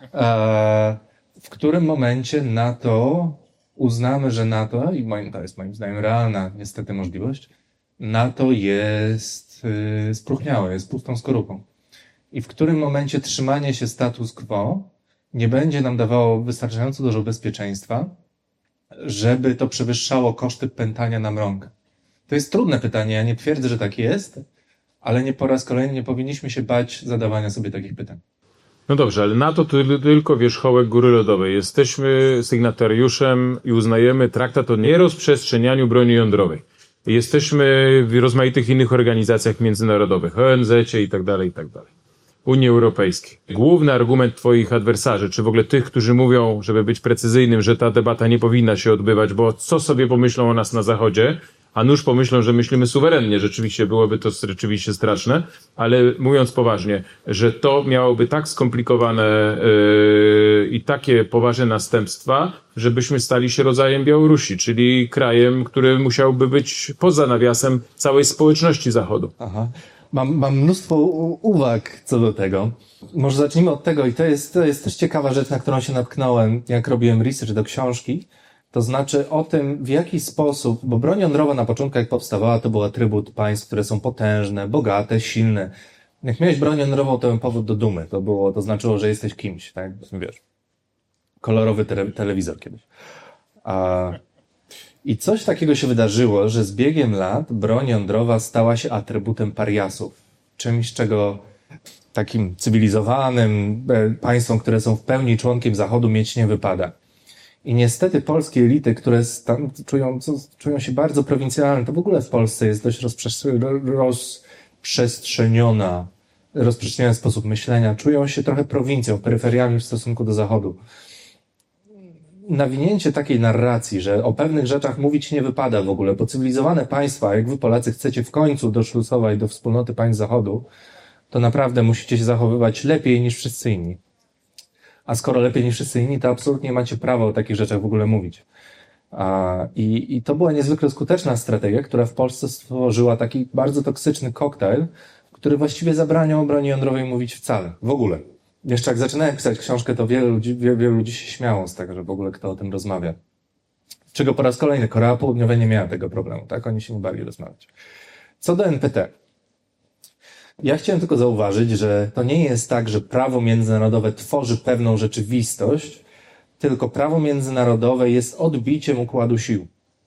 W którym momencie NATO uznamy, że NATO, i to jest moim zdaniem realna niestety możliwość, NATO jest spróchniałe, jest pustą skorupą. I w którym momencie trzymanie się status quo nie będzie nam dawało wystarczająco dużo bezpieczeństwa, żeby to przewyższało koszty pętania na mrąg. To jest trudne pytanie, ja nie twierdzę, że tak jest, ale nie po raz kolejny nie powinniśmy się bać zadawania sobie takich pytań. No dobrze, ale NATO to tylko wierzchołek góry lodowej. Jesteśmy sygnatariuszem i uznajemy traktat o nierozprzestrzenianiu broni jądrowej. Jesteśmy w rozmaitych innych organizacjach międzynarodowych, ONZ-cie i tak dalej. Unii Europejskiej. Główny argument twoich adwersarzy, czy w ogóle tych, którzy mówią, żeby być precyzyjnym, że ta debata nie powinna się odbywać, bo co sobie pomyślą o nas na Zachodzie, a nuż pomyślą, że myślimy suwerennie, rzeczywiście byłoby to rzeczywiście straszne, ale mówiąc poważnie, że to miałoby tak skomplikowane i takie poważne następstwa, żebyśmy stali się rodzajem Białorusi, czyli krajem, który musiałby być poza nawiasem całej społeczności Zachodu. Aha. Mam mnóstwo uwag co do tego. Może zacznijmy od tego i to jest też ciekawa rzecz, na którą się natknąłem, jak robiłem research do książki. To znaczy o tym, w jaki sposób, bo broń jądrowa na początku jak powstawała, to był atrybut państw, które są potężne, bogate, silne. Jak miałeś broń jądrową, to był powód do dumy. To znaczyło, że jesteś kimś, tak? Wiesz, kolorowy telewizor kiedyś. I coś takiego się wydarzyło, że z biegiem lat broń jądrowa stała się atrybutem pariasów. Czymś, czego takim cywilizowanym państwom, które są w pełni członkiem Zachodu, mieć nie wypada. I niestety polskie elity, które czują się bardzo prowincjalne, to w ogóle w Polsce jest dość rozprzestrzeniony sposób myślenia, czują się trochę prowincją, peryferiami w stosunku do Zachodu. Nawinięcie takiej narracji, że o pewnych rzeczach mówić nie wypada w ogóle, bo cywilizowane państwa, jak wy Polacy chcecie w końcu doszlusować do wspólnoty państw Zachodu, to naprawdę musicie się zachowywać lepiej niż wszyscy inni. A skoro lepiej niż wszyscy inni, to absolutnie macie prawo o takich rzeczach w ogóle mówić. I to była niezwykle skuteczna strategia, która w Polsce stworzyła taki bardzo toksyczny koktajl, który właściwie zabraniał o broni jądrowej mówić wcale, w ogóle. Jeszcze jak zaczynałem pisać książkę, to wielu ludzi się śmiało z tego, że w ogóle kto o tym rozmawia. Czego po raz kolejny Korea Południowa nie miała tego problemu, tak? Oni się nie bali rozmawiać. Co do NPT. Ja chciałem tylko zauważyć, że to nie jest tak, że prawo międzynarodowe tworzy pewną rzeczywistość, tylko prawo międzynarodowe jest odbiciem układu sił.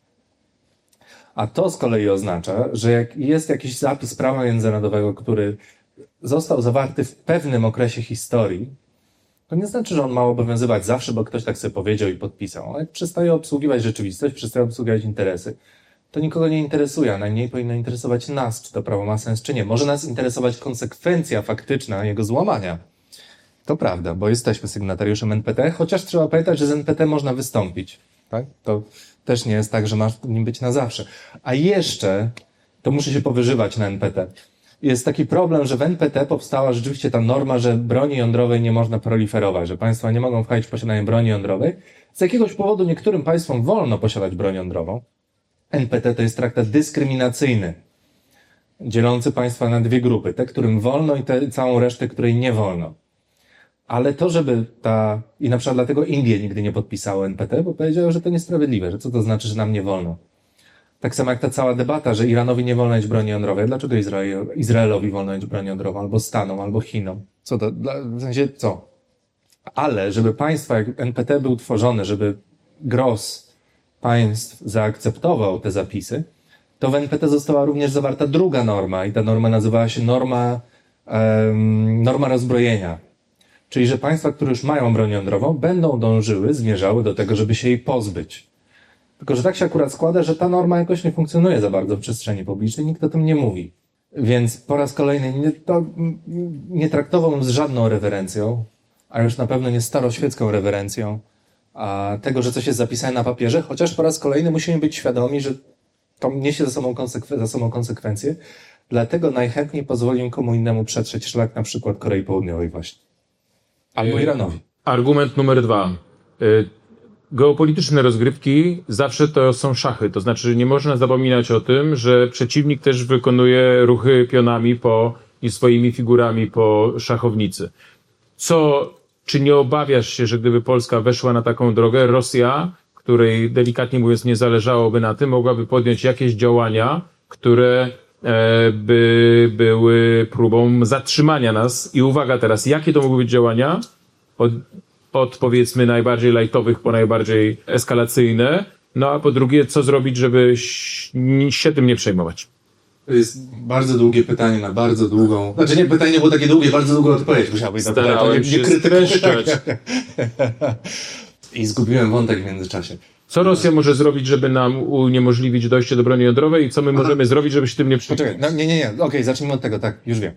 A to z kolei oznacza, że jak jest jakiś zapis prawa międzynarodowego, który został zawarty w pewnym okresie historii, to nie znaczy, że on ma obowiązywać zawsze, bo ktoś tak sobie powiedział i podpisał. Ale jak przestaje obsługiwać rzeczywistość, przestaje obsługiwać interesy, to nikogo nie interesuje, a najmniej powinno interesować nas, czy to prawo ma sens, czy nie. Może nas interesować konsekwencja faktyczna jego złamania. To prawda, bo jesteśmy sygnatariuszem NPT, chociaż trzeba pamiętać, że z NPT można wystąpić. Tak? To też nie jest tak, że masz nim być na zawsze. A jeszcze, to muszę się powyżywać na NPT. Jest taki problem, że w NPT powstała rzeczywiście ta norma, że broni jądrowej nie można proliferować, że państwa nie mogą wchodzić w posiadanie broni jądrowej. Z jakiegoś powodu niektórym państwom wolno posiadać broń jądrową. NPT to jest traktat dyskryminacyjny, dzielący państwa na 2 grupy. Te, którym wolno i tę całą resztę, której nie wolno. Ale to, żeby i na przykład dlatego Indie nigdy nie podpisały NPT, bo powiedziały, że to niesprawiedliwe, że co to znaczy, że nam nie wolno. Tak samo jak ta cała debata, że Iranowi nie wolno mieć broni jądrowej. Dlaczego Izraelowi wolno mieć broń jądrową, albo Stanom, albo Chinom? W sensie co? Ale żeby państwa, jak NPT był tworzony, żeby gros państw zaakceptował te zapisy, to w NPT została również zawarta druga norma i ta norma nazywała się norma rozbrojenia. Czyli, że państwa, które już mają broń jądrową, będą zmierzały do tego, żeby się jej pozbyć. Tylko, że tak się akurat składa, że ta norma jakoś nie funkcjonuje za bardzo w przestrzeni publicznej, nikt o tym nie mówi. Więc po raz kolejny nie traktowałbym z żadną rewerencją, a już na pewno nie staroświecką rewerencją, a tego, że coś jest zapisane na papierze, chociaż po raz kolejny musimy być świadomi, że to niesie za sobą konsekwencje, dlatego najchętniej pozwolę komu innemu przetrzeć szlak, na przykład Korei Południowej właśnie. Albo Iranowi. Argument numer 2. Geopolityczne rozgrywki zawsze to są szachy, to znaczy nie można zapominać o tym, że przeciwnik też wykonuje ruchy pionami i swoimi figurami po szachownicy. Czy nie obawiasz się, że gdyby Polska weszła na taką drogę, Rosja, której delikatnie mówiąc nie zależałoby na tym, mogłaby podjąć jakieś działania, które by były próbą zatrzymania nas? I uwaga teraz, jakie to mogły być działania? Od powiedzmy najbardziej lajtowych po najbardziej eskalacyjne, no a po drugie, co zrobić, żeby się tym nie przejmować? To jest bardzo długie pytanie na bardzo długą... Znaczy nie, pytanie nie było takie długie, bardzo długą odpowiedź musiałbyś na to. Nie streszczać. I zgubiłem wątek w międzyczasie. Co Rosja może zrobić, żeby nam uniemożliwić dojście do broni jądrowej i co my możemy zrobić, żeby się tym nie przejmować? Poczekaj, no nie. Okej, zacznijmy od tego, tak, już wiem.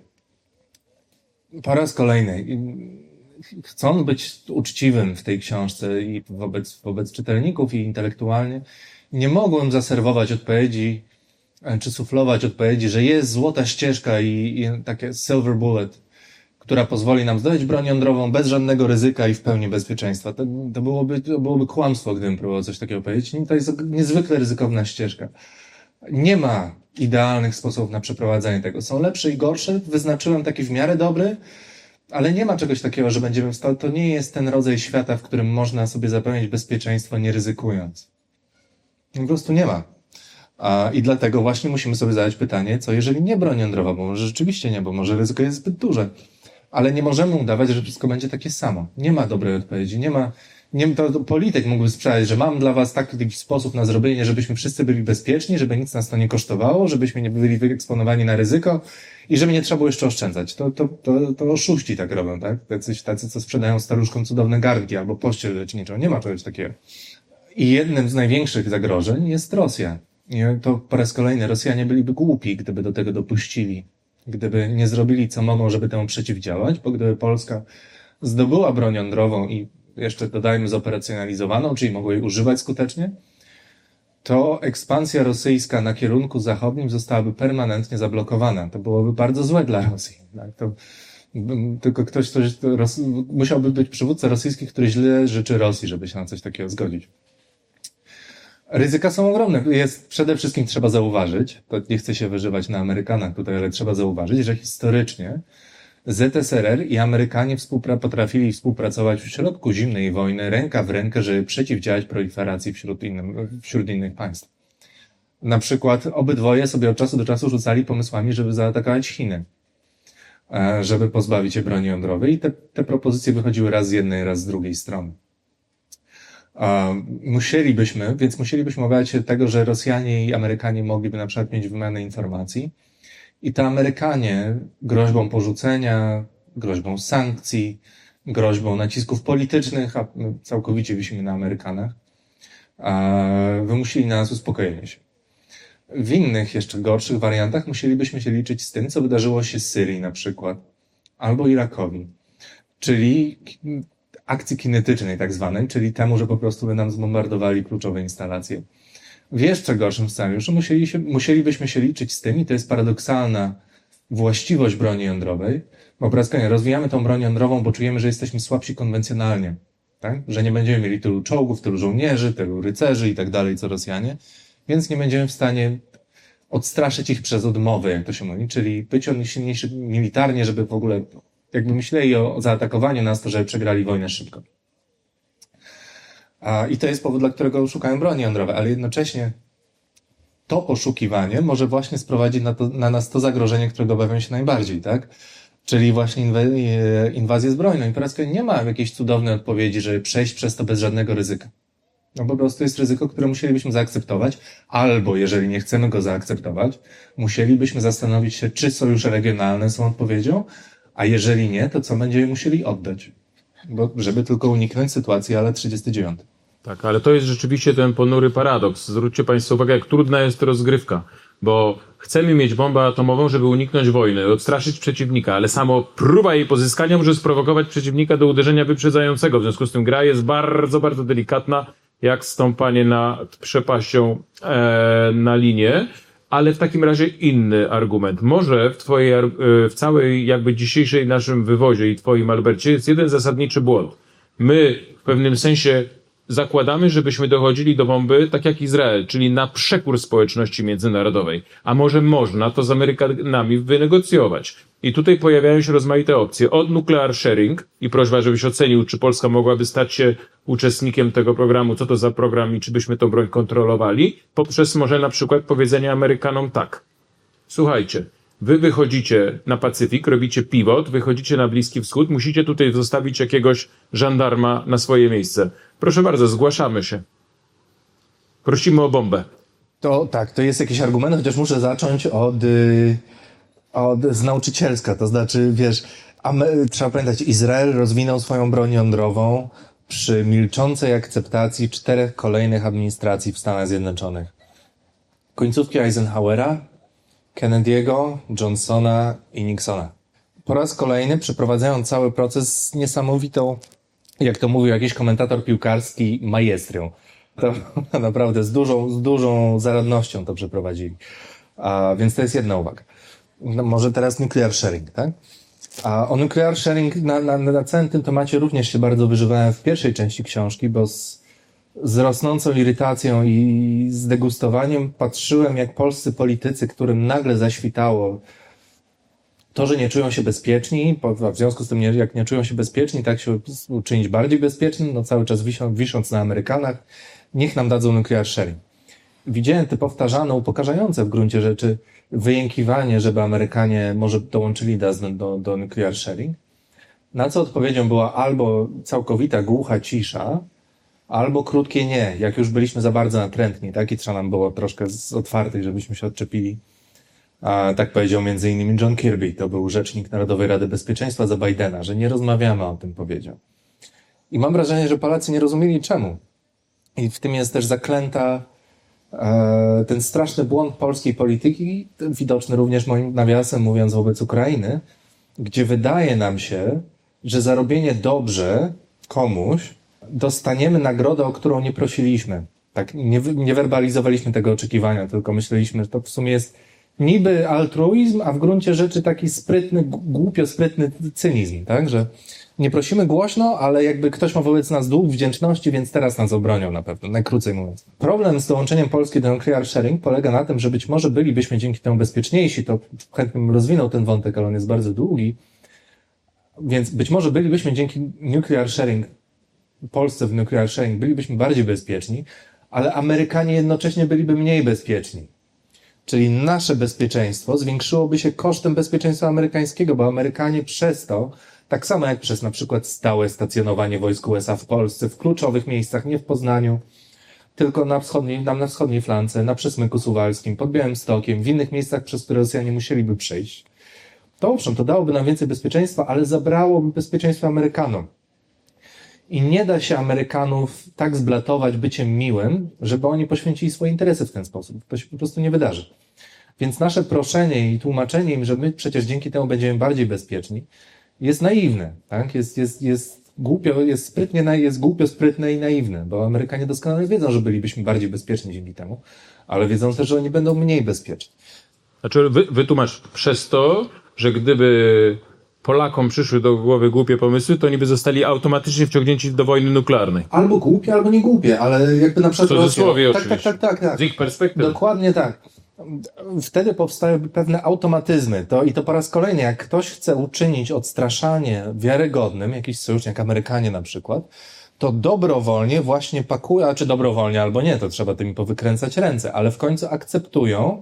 Po raz kolejny, chcąc być uczciwym w tej książce i wobec czytelników i intelektualnie, nie mogłem zaserwować odpowiedzi, czy suflować odpowiedzi, że jest złota ścieżka i takie silver bullet, która pozwoli nam zdobyć broń jądrową bez żadnego ryzyka i w pełni bezpieczeństwa. To byłoby kłamstwo, gdybym próbował coś takiego powiedzieć. To jest niezwykle ryzykowna ścieżka. Nie ma idealnych sposobów na przeprowadzenie tego. Są lepsze i gorsze. Wyznaczyłem taki w miarę dobry, ale nie ma czegoś takiego, że będziemy wstali. To nie jest ten rodzaj świata, w którym można sobie zapewnić bezpieczeństwo, nie ryzykując. Po prostu nie ma. I dlatego właśnie musimy sobie zadać pytanie, co jeżeli nie broń jądrowa, bo może rzeczywiście nie, bo może ryzyko jest zbyt duże. Ale nie możemy udawać, że wszystko będzie takie samo. Nie ma dobrej odpowiedzi, to polityk mógłby sprzedać, że mam dla was taki sposób na zrobienie, żebyśmy wszyscy byli bezpieczni, żeby nic nas to nie kosztowało, żebyśmy nie byli wyeksponowani na ryzyko i żeby nie trzeba było jeszcze oszczędzać. To oszuści tak robią, tak? Tacy, co sprzedają staruszkom cudowne garbki albo pościel leczniczą. Nie ma czegoś takiego. I jednym z największych zagrożeń jest Rosja. I to po raz kolejny Rosjanie byliby głupi, gdyby do tego dopuścili. Gdyby nie zrobili co mogą, żeby temu przeciwdziałać, bo gdyby Polska zdobyła broń jądrową i jeszcze dodajmy zoperacjonalizowaną, czyli mogła jej używać skutecznie, to ekspansja rosyjska na kierunku zachodnim zostałaby permanentnie zablokowana. To byłoby bardzo złe dla Rosji. Tak? Tylko musiałby być przywódca rosyjski, który źle życzy Rosji, żeby się na coś takiego zgodzić. Ryzyka są ogromne. Przede wszystkim trzeba zauważyć, to nie chcę się wyżywać na Amerykanach tutaj, ale trzeba zauważyć, że historycznie ZSRR i Amerykanie potrafili współpracować w środku zimnej wojny ręka w rękę, żeby przeciwdziałać proliferacji wśród innych państw. Na przykład obydwoje sobie od czasu do czasu rzucali pomysłami, żeby zaatakować Chiny, żeby pozbawić je broni jądrowej i te propozycje wychodziły raz z jednej, raz z drugiej strony. Musielibyśmy obawiać się tego, że Rosjanie i Amerykanie mogliby na przykład mieć wymianę informacji i to Amerykanie groźbą porzucenia, groźbą sankcji, groźbą nacisków politycznych, a my całkowicie wisimy na Amerykanach, wymusili na nas uspokojenie się. W innych, jeszcze gorszych wariantach musielibyśmy się liczyć z tym, co wydarzyło się z Syrii na przykład, albo Irakowi, czyli akcji kinetycznej tak zwanej, czyli temu, że po prostu by nam zbombardowali kluczowe instalacje. W jeszcze gorszym scenariuszu musielibyśmy się liczyć z tym, i to jest paradoksalna właściwość broni jądrowej, bo po raz kolejny rozwijamy tą broń jądrową, bo czujemy, że jesteśmy słabsi konwencjonalnie, tak? Że nie będziemy mieli tylu czołgów, tylu żołnierzy, tylu rycerzy i tak dalej, co Rosjanie, więc nie będziemy w stanie odstraszyć ich przez odmowę, jak to się mówi, czyli być oni silniejsi militarnie, żeby w ogóle jakby myśleli o zaatakowaniu nas, to żeby przegrali wojnę szybko. I to jest powód, dla którego szukają broni jądrowej, ale jednocześnie to poszukiwanie może właśnie sprowadzić na nas to zagrożenie, którego obawiam się najbardziej, tak? Czyli właśnie inwazję zbrojną. I po raz kolejny nie ma jakiejś cudownej odpowiedzi, żeby przejść przez to bez żadnego ryzyka. No po prostu jest ryzyko, które musielibyśmy zaakceptować, albo jeżeli nie chcemy go zaakceptować, musielibyśmy zastanowić się, czy sojusze regionalne są odpowiedzią, a jeżeli nie, to co będziemy musieli oddać? Bo żeby tylko uniknąć sytuacji ale 39. Tak, ale to jest rzeczywiście ten ponury paradoks. Zwróćcie Państwo uwagę, jak trudna jest rozgrywka, bo chcemy mieć bombę atomową, żeby uniknąć wojny, odstraszyć przeciwnika, ale samo próba jej pozyskania może sprowokować przeciwnika do uderzenia wyprzedzającego. W związku z tym gra jest bardzo, bardzo delikatna, jak stąpanie nad przepaścią na linię. Ale w takim razie inny argument. Może w całej jakby dzisiejszej naszym wywozie i twoim, Albercie, jest jeden zasadniczy błąd. My w pewnym sensie zakładamy, żebyśmy dochodzili do bomby tak jak Izrael, czyli na przekór społeczności międzynarodowej. A może można to z Amerykanami wynegocjować. I tutaj pojawiają się rozmaite opcje. Od nuclear sharing i prośba, żebyś ocenił, czy Polska mogłaby stać się uczestnikiem tego programu, co to za program i czy byśmy tą broń kontrolowali, poprzez może na przykład powiedzenie Amerykanom tak. Słuchajcie, wy wychodzicie na Pacyfik, robicie pivot, wychodzicie na Bliski Wschód, musicie tutaj zostawić jakiegoś żandarma na swoje miejsce. Proszę bardzo, zgłaszamy się. Prosimy o bombę. To tak, to jest jakiś argument, chociaż muszę zacząć z nauczycielska. To znaczy, wiesz, trzeba pamiętać, Izrael rozwinął swoją broń jądrową przy milczącej akceptacji 4 kolejnych administracji w Stanach Zjednoczonych. Końcówki Eisenhowera, Kennedy'ego, Johnsona i Nixona. Po raz kolejny przeprowadzają cały proces z niesamowitą, jak to mówił jakiś komentator piłkarski, majestrią. To naprawdę z dużą zaradnością to przeprowadzili. Więc to jest jedna uwaga. No, może teraz nuclear sharing, tak? A o nuclear sharing na całym tym temacie również się bardzo wyżywałem w pierwszej części książki, bo z rosnącą irytacją i z degustowaniem patrzyłem, jak polscy politycy, którym nagle zaświtało to, że nie czują się bezpieczni, w związku z tym, jak nie czują się bezpieczni, tak się uczynić bardziej bezpiecznym, no cały czas wisząc na Amerykanach, niech nam dadzą nuclear sharing. Widziałem te powtarzane, upokarzające w gruncie rzeczy wyjękiwanie, żeby Amerykanie może dołączyli do nuclear sharing, na co odpowiedzią była albo całkowita głucha cisza, albo krótkie nie, jak już byliśmy za bardzo natrętni, tak? I trzeba nam było troszkę z otwartych, żebyśmy się odczepili. A tak powiedział między innymi John Kirby, to był rzecznik Narodowej Rady Bezpieczeństwa za Bidena, że nie rozmawiamy o tym, powiedział. I mam wrażenie, że Polacy nie rozumieli czemu. I w tym jest też zaklęta ten straszny błąd polskiej polityki, widoczny również moim nawiasem mówiąc wobec Ukrainy, gdzie wydaje nam się, że za robienie dobrze komuś dostaniemy nagrodę, o którą nie prosiliśmy. Tak, nie werbalizowaliśmy tego oczekiwania, tylko myśleliśmy, że to w sumie jest niby altruizm, a w gruncie rzeczy taki sprytny, głupio sprytny cynizm, tak, że nie prosimy głośno, ale jakby ktoś ma wobec nas dług wdzięczności, więc teraz nas obronią na pewno, najkrócej mówiąc. Problem z dołączeniem Polski do nuclear sharing polega na tym, że być może bylibyśmy dzięki temu bezpieczniejsi, to chętnie bym rozwinął ten wątek, ale on jest bardzo długi, więc być może bylibyśmy dzięki nuclear sharing, Polsce w nuclear sharing, bylibyśmy bardziej bezpieczni, ale Amerykanie jednocześnie byliby mniej bezpieczni. Czyli nasze bezpieczeństwo zwiększyłoby się kosztem bezpieczeństwa amerykańskiego, bo Amerykanie przez to, tak samo jak przez na przykład stałe stacjonowanie wojsk USA w Polsce, w kluczowych miejscach, nie w Poznaniu, tylko na wschodniej flance, na Przesmyku Suwalskim, pod Białymstokiem, w innych miejscach, przez które Rosjanie musieliby przejść. To owszem, to dałoby nam więcej bezpieczeństwa, ale zabrałoby bezpieczeństwa Amerykanom. I nie da się Amerykanów tak zblatować byciem miłym, żeby oni poświęcili swoje interesy w ten sposób. To się po prostu nie wydarzy. Więc nasze proszenie i tłumaczenie im, że my przecież dzięki temu będziemy bardziej bezpieczni, jest naiwne, tak? Jest głupio sprytne i naiwne, bo Amerykanie doskonale wiedzą, że bylibyśmy bardziej bezpieczni dzięki temu, ale wiedzą też, że oni będą mniej bezpieczni. Znaczy, wytłumacz przez to, że gdyby Polakom przyszły do głowy głupie pomysły, to oni by zostali automatycznie wciągnięci do wojny nuklearnej. Albo głupie, albo nie głupie, ale jakby na przykład... W cudzysłowie oczywiście. Tak. Z ich perspektywy. Dokładnie tak. Wtedy powstają pewne automatyzmy. I to po raz kolejny, jak ktoś chce uczynić odstraszanie wiarygodnym, jakiś sojusznik, Amerykanie na przykład, to dobrowolnie właśnie pakuje, czy dobrowolnie albo nie, to trzeba tym powykręcać ręce, ale w końcu akceptują,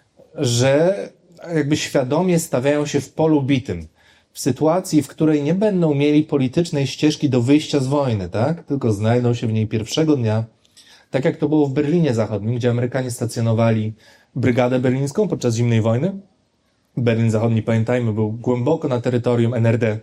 że jakby świadomie stawiają się w polu bitym. W sytuacji, w której nie będą mieli politycznej ścieżki do wyjścia z wojny, tak? Tylko znajdą się w niej pierwszego dnia. Tak jak to było w Berlinie Zachodnim, gdzie Amerykanie stacjonowali Brygadę Berlińską podczas zimnej wojny. Berlin Zachodni, pamiętajmy, był głęboko na terytorium NRD.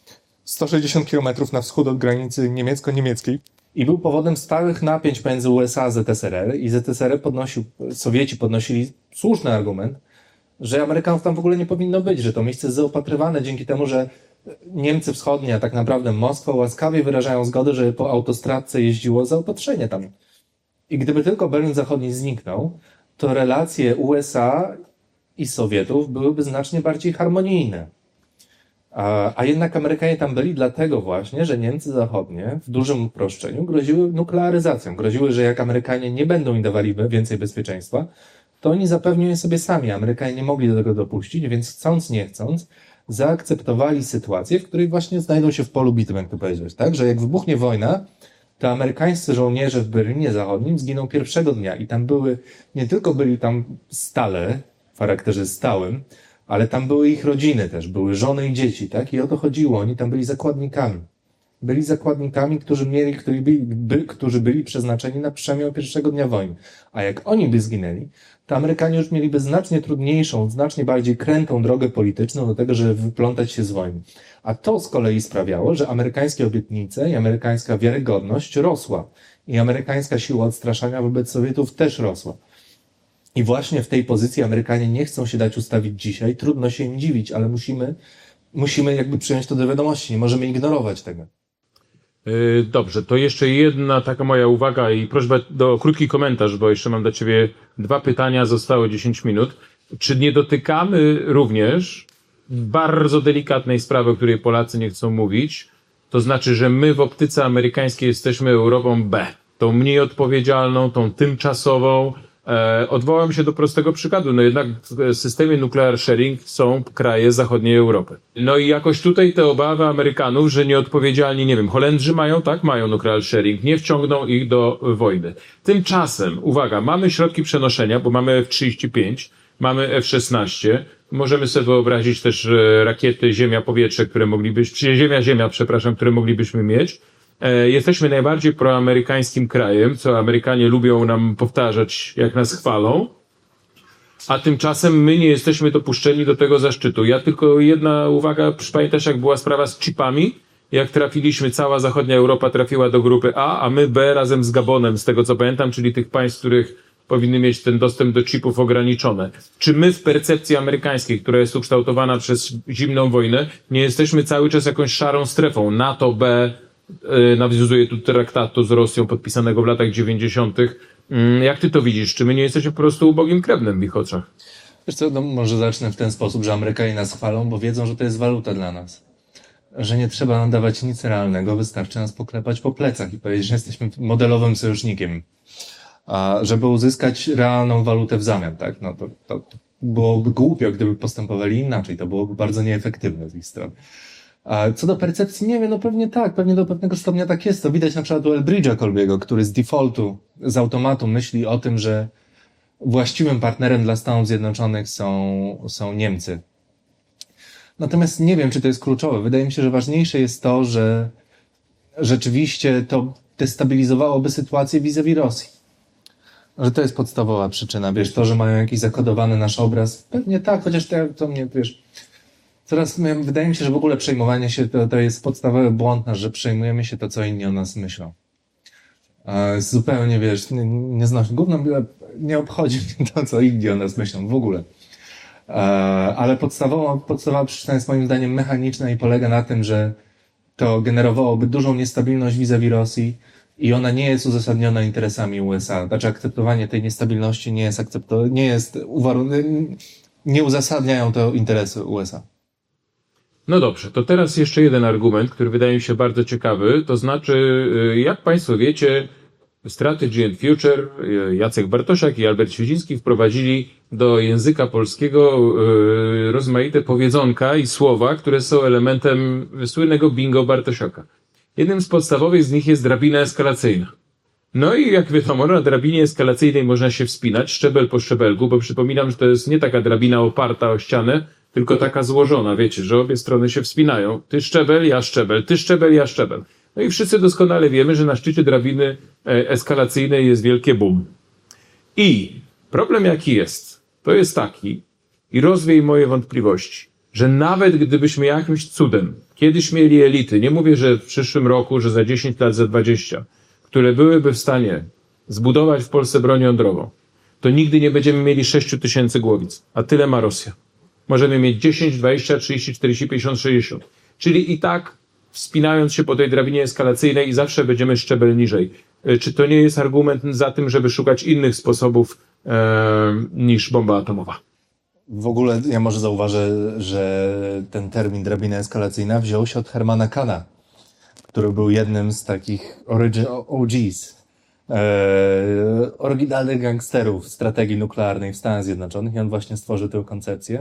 160 km na wschód od granicy niemiecko-niemieckiej. I był powodem stałych napięć pomiędzy USA a ZSRR. I ZSRR Sowieci podnosili słuszny argument, że Amerykanów tam w ogóle nie powinno być, że to miejsce jest zaopatrywane dzięki temu, że Niemcy wschodnie, a tak naprawdę Moskwa łaskawie wyrażają zgodę, żeby po autostradce jeździło zaopatrzenie tam. I gdyby tylko Berlin Zachodni zniknął, to relacje USA i Sowietów byłyby znacznie bardziej harmonijne. A jednak Amerykanie tam byli dlatego właśnie, że Niemcy Zachodnie w dużym uproszczeniu groziły nuklearyzacją. Groziły, że jak Amerykanie nie będą im dawali więcej bezpieczeństwa, to oni zapewnią je sobie sami. Amerykanie nie mogli do tego dopuścić, więc chcąc, nie chcąc, zaakceptowali sytuację, w której właśnie znajdą się w polu bitwy, jak to powiedziałeś, tak? Że jak wybuchnie wojna, to amerykańscy żołnierze w Berlinie Zachodnim zginą pierwszego dnia i tam byli tam stale, w charakterze stałym, ale tam były ich rodziny też, były żony i dzieci, tak? I o to chodziło, oni tam byli zakładnikami. Byli zakładnikami, którzy byli przeznaczeni na przemiał pierwszego dnia wojny. A jak oni by zginęli, to Amerykanie już mieliby znacznie trudniejszą, znacznie bardziej krętą drogę polityczną do tego, żeby wyplątać się z wojny. A to z kolei sprawiało, że amerykańskie obietnice i amerykańska wiarygodność rosła. I amerykańska siła odstraszania wobec Sowietów też rosła. I właśnie w tej pozycji Amerykanie nie chcą się dać ustawić dzisiaj. Trudno się im dziwić, ale musimy jakby przyjąć to do wiadomości. Nie możemy ignorować tego. Dobrze, to jeszcze jedna taka moja uwaga i prośba o krótki komentarz, bo jeszcze mam dla Ciebie 2 pytania, zostało 10 minut. Czy nie dotykamy również bardzo delikatnej sprawy, o której Polacy nie chcą mówić? To znaczy, że my w optyce amerykańskiej jesteśmy Europą B, tą mniej odpowiedzialną, tą tymczasową. Odwołam się do prostego przykładu. No jednak w systemie nuclear sharing są kraje zachodniej Europy. No i jakoś tutaj te obawy Amerykanów, że nieodpowiedzialni, nie wiem, Holendrzy mają, tak, mają nuclear sharing, nie wciągną ich do wojny. Tymczasem, uwaga, mamy środki przenoszenia, bo mamy F-35, mamy F-16, możemy sobie wyobrazić też rakiety Ziemia-Powietrze, które moglibyśmy mieć. Jesteśmy najbardziej proamerykańskim krajem, co Amerykanie lubią nam powtarzać, jak nas chwalą, a tymczasem my nie jesteśmy dopuszczeni do tego zaszczytu. Ja tylko jedna uwaga, pamiętasz jak była sprawa z chipami? Jak trafiliśmy, cała zachodnia Europa trafiła do grupy A my B razem z Gabonem, z tego co pamiętam, czyli tych państw, których powinny mieć ten dostęp do chipów ograniczony. Czy my w percepcji amerykańskiej, która jest ukształtowana przez zimną wojnę, nie jesteśmy cały czas jakąś szarą strefą? NATO, B, nawiązuje tu traktatu z Rosją podpisanego w latach 90. Jak ty to widzisz? Czy my nie jesteśmy po prostu ubogim krewnem w ich oczach? Wiesz co, no może zacznę w ten sposób, że Amerykanie nas chwalą, bo wiedzą, że to jest waluta dla nas. Że nie trzeba nam dawać nic realnego, wystarczy nas poklepać po plecach i powiedzieć, że jesteśmy modelowym sojusznikiem. A żeby uzyskać realną walutę w zamian, tak? No to byłoby głupio, gdyby postępowali inaczej. To byłoby bardzo nieefektywne z ich strony. A co do percepcji, nie wiem, no pewnie tak, pewnie do pewnego stopnia tak jest. To widać na przykład u Elbridge'a Colby'ego, który z defaultu, z automatu myśli o tym, że właściwym partnerem dla Stanów Zjednoczonych są Niemcy. Natomiast nie wiem, czy to jest kluczowe. Wydaje mi się, że ważniejsze jest to, że rzeczywiście to destabilizowałoby sytuację vis-a-vis Rosji. Że to jest podstawowa przyczyna, wiesz, to, że mają jakiś zakodowany nasz obraz. Pewnie tak, chociaż to mnie, wiesz, wydaje mi się, że w ogóle przejmowanie się to jest podstawowy błąd nasz, że przejmujemy się to, co inni o nas myślą. Zupełnie, wiesz, nie znoszę. Gówno nie obchodzi mnie to, co inni o nas myślą, w ogóle. Ale podstawowa przyczyna jest moim zdaniem mechaniczna i polega na tym, że to generowałoby dużą niestabilność vis-a-vis Rosji i ona nie jest uzasadniona interesami USA. Znaczy akceptowanie tej niestabilności nie uzasadniają to interesy USA. No dobrze, to teraz jeszcze jeden argument, który wydaje mi się bardzo ciekawy, to znaczy, jak Państwo wiecie, Strategy and Future, Jacek Bartosiak i Albert Świeciński wprowadzili do języka polskiego rozmaite powiedzonka i słowa, które są elementem słynnego bingo Bartosiaka. Jednym z podstawowych z nich jest drabina eskalacyjna. No i jak wiadomo, na drabinie eskalacyjnej można się wspinać szczebel po szczebelku, bo przypominam, że to jest nie taka drabina oparta o ścianę, tylko taka złożona, wiecie, że obie strony się wspinają. Ty szczebel, ja szczebel, ty szczebel, ja szczebel. No i wszyscy doskonale wiemy, że na szczycie drabiny eskalacyjnej jest wielkie boom. I problem jaki jest, to jest taki, i rozwiej moje wątpliwości, że nawet gdybyśmy jakimś cudem kiedyś mieli elity, nie mówię, że w przyszłym roku, że za 10 lat, za 20, które byłyby w stanie zbudować w Polsce broń jądrową, to nigdy nie będziemy mieli 6 000 głowic, a tyle ma Rosja. Możemy mieć 10, 20, 30, 40, 50, 60. Czyli i tak wspinając się po tej drabinie eskalacyjnej i zawsze będziemy szczebel niżej. Czy to nie jest argument za tym, żeby szukać innych sposobów niż bomba atomowa? W ogóle ja może zauważę, że ten termin drabina eskalacyjna wziął się od Hermana Kahna, który był jednym z takich OGs, oryginalnych gangsterów strategii nuklearnej w Stanach Zjednoczonych i on właśnie stworzył tę koncepcję.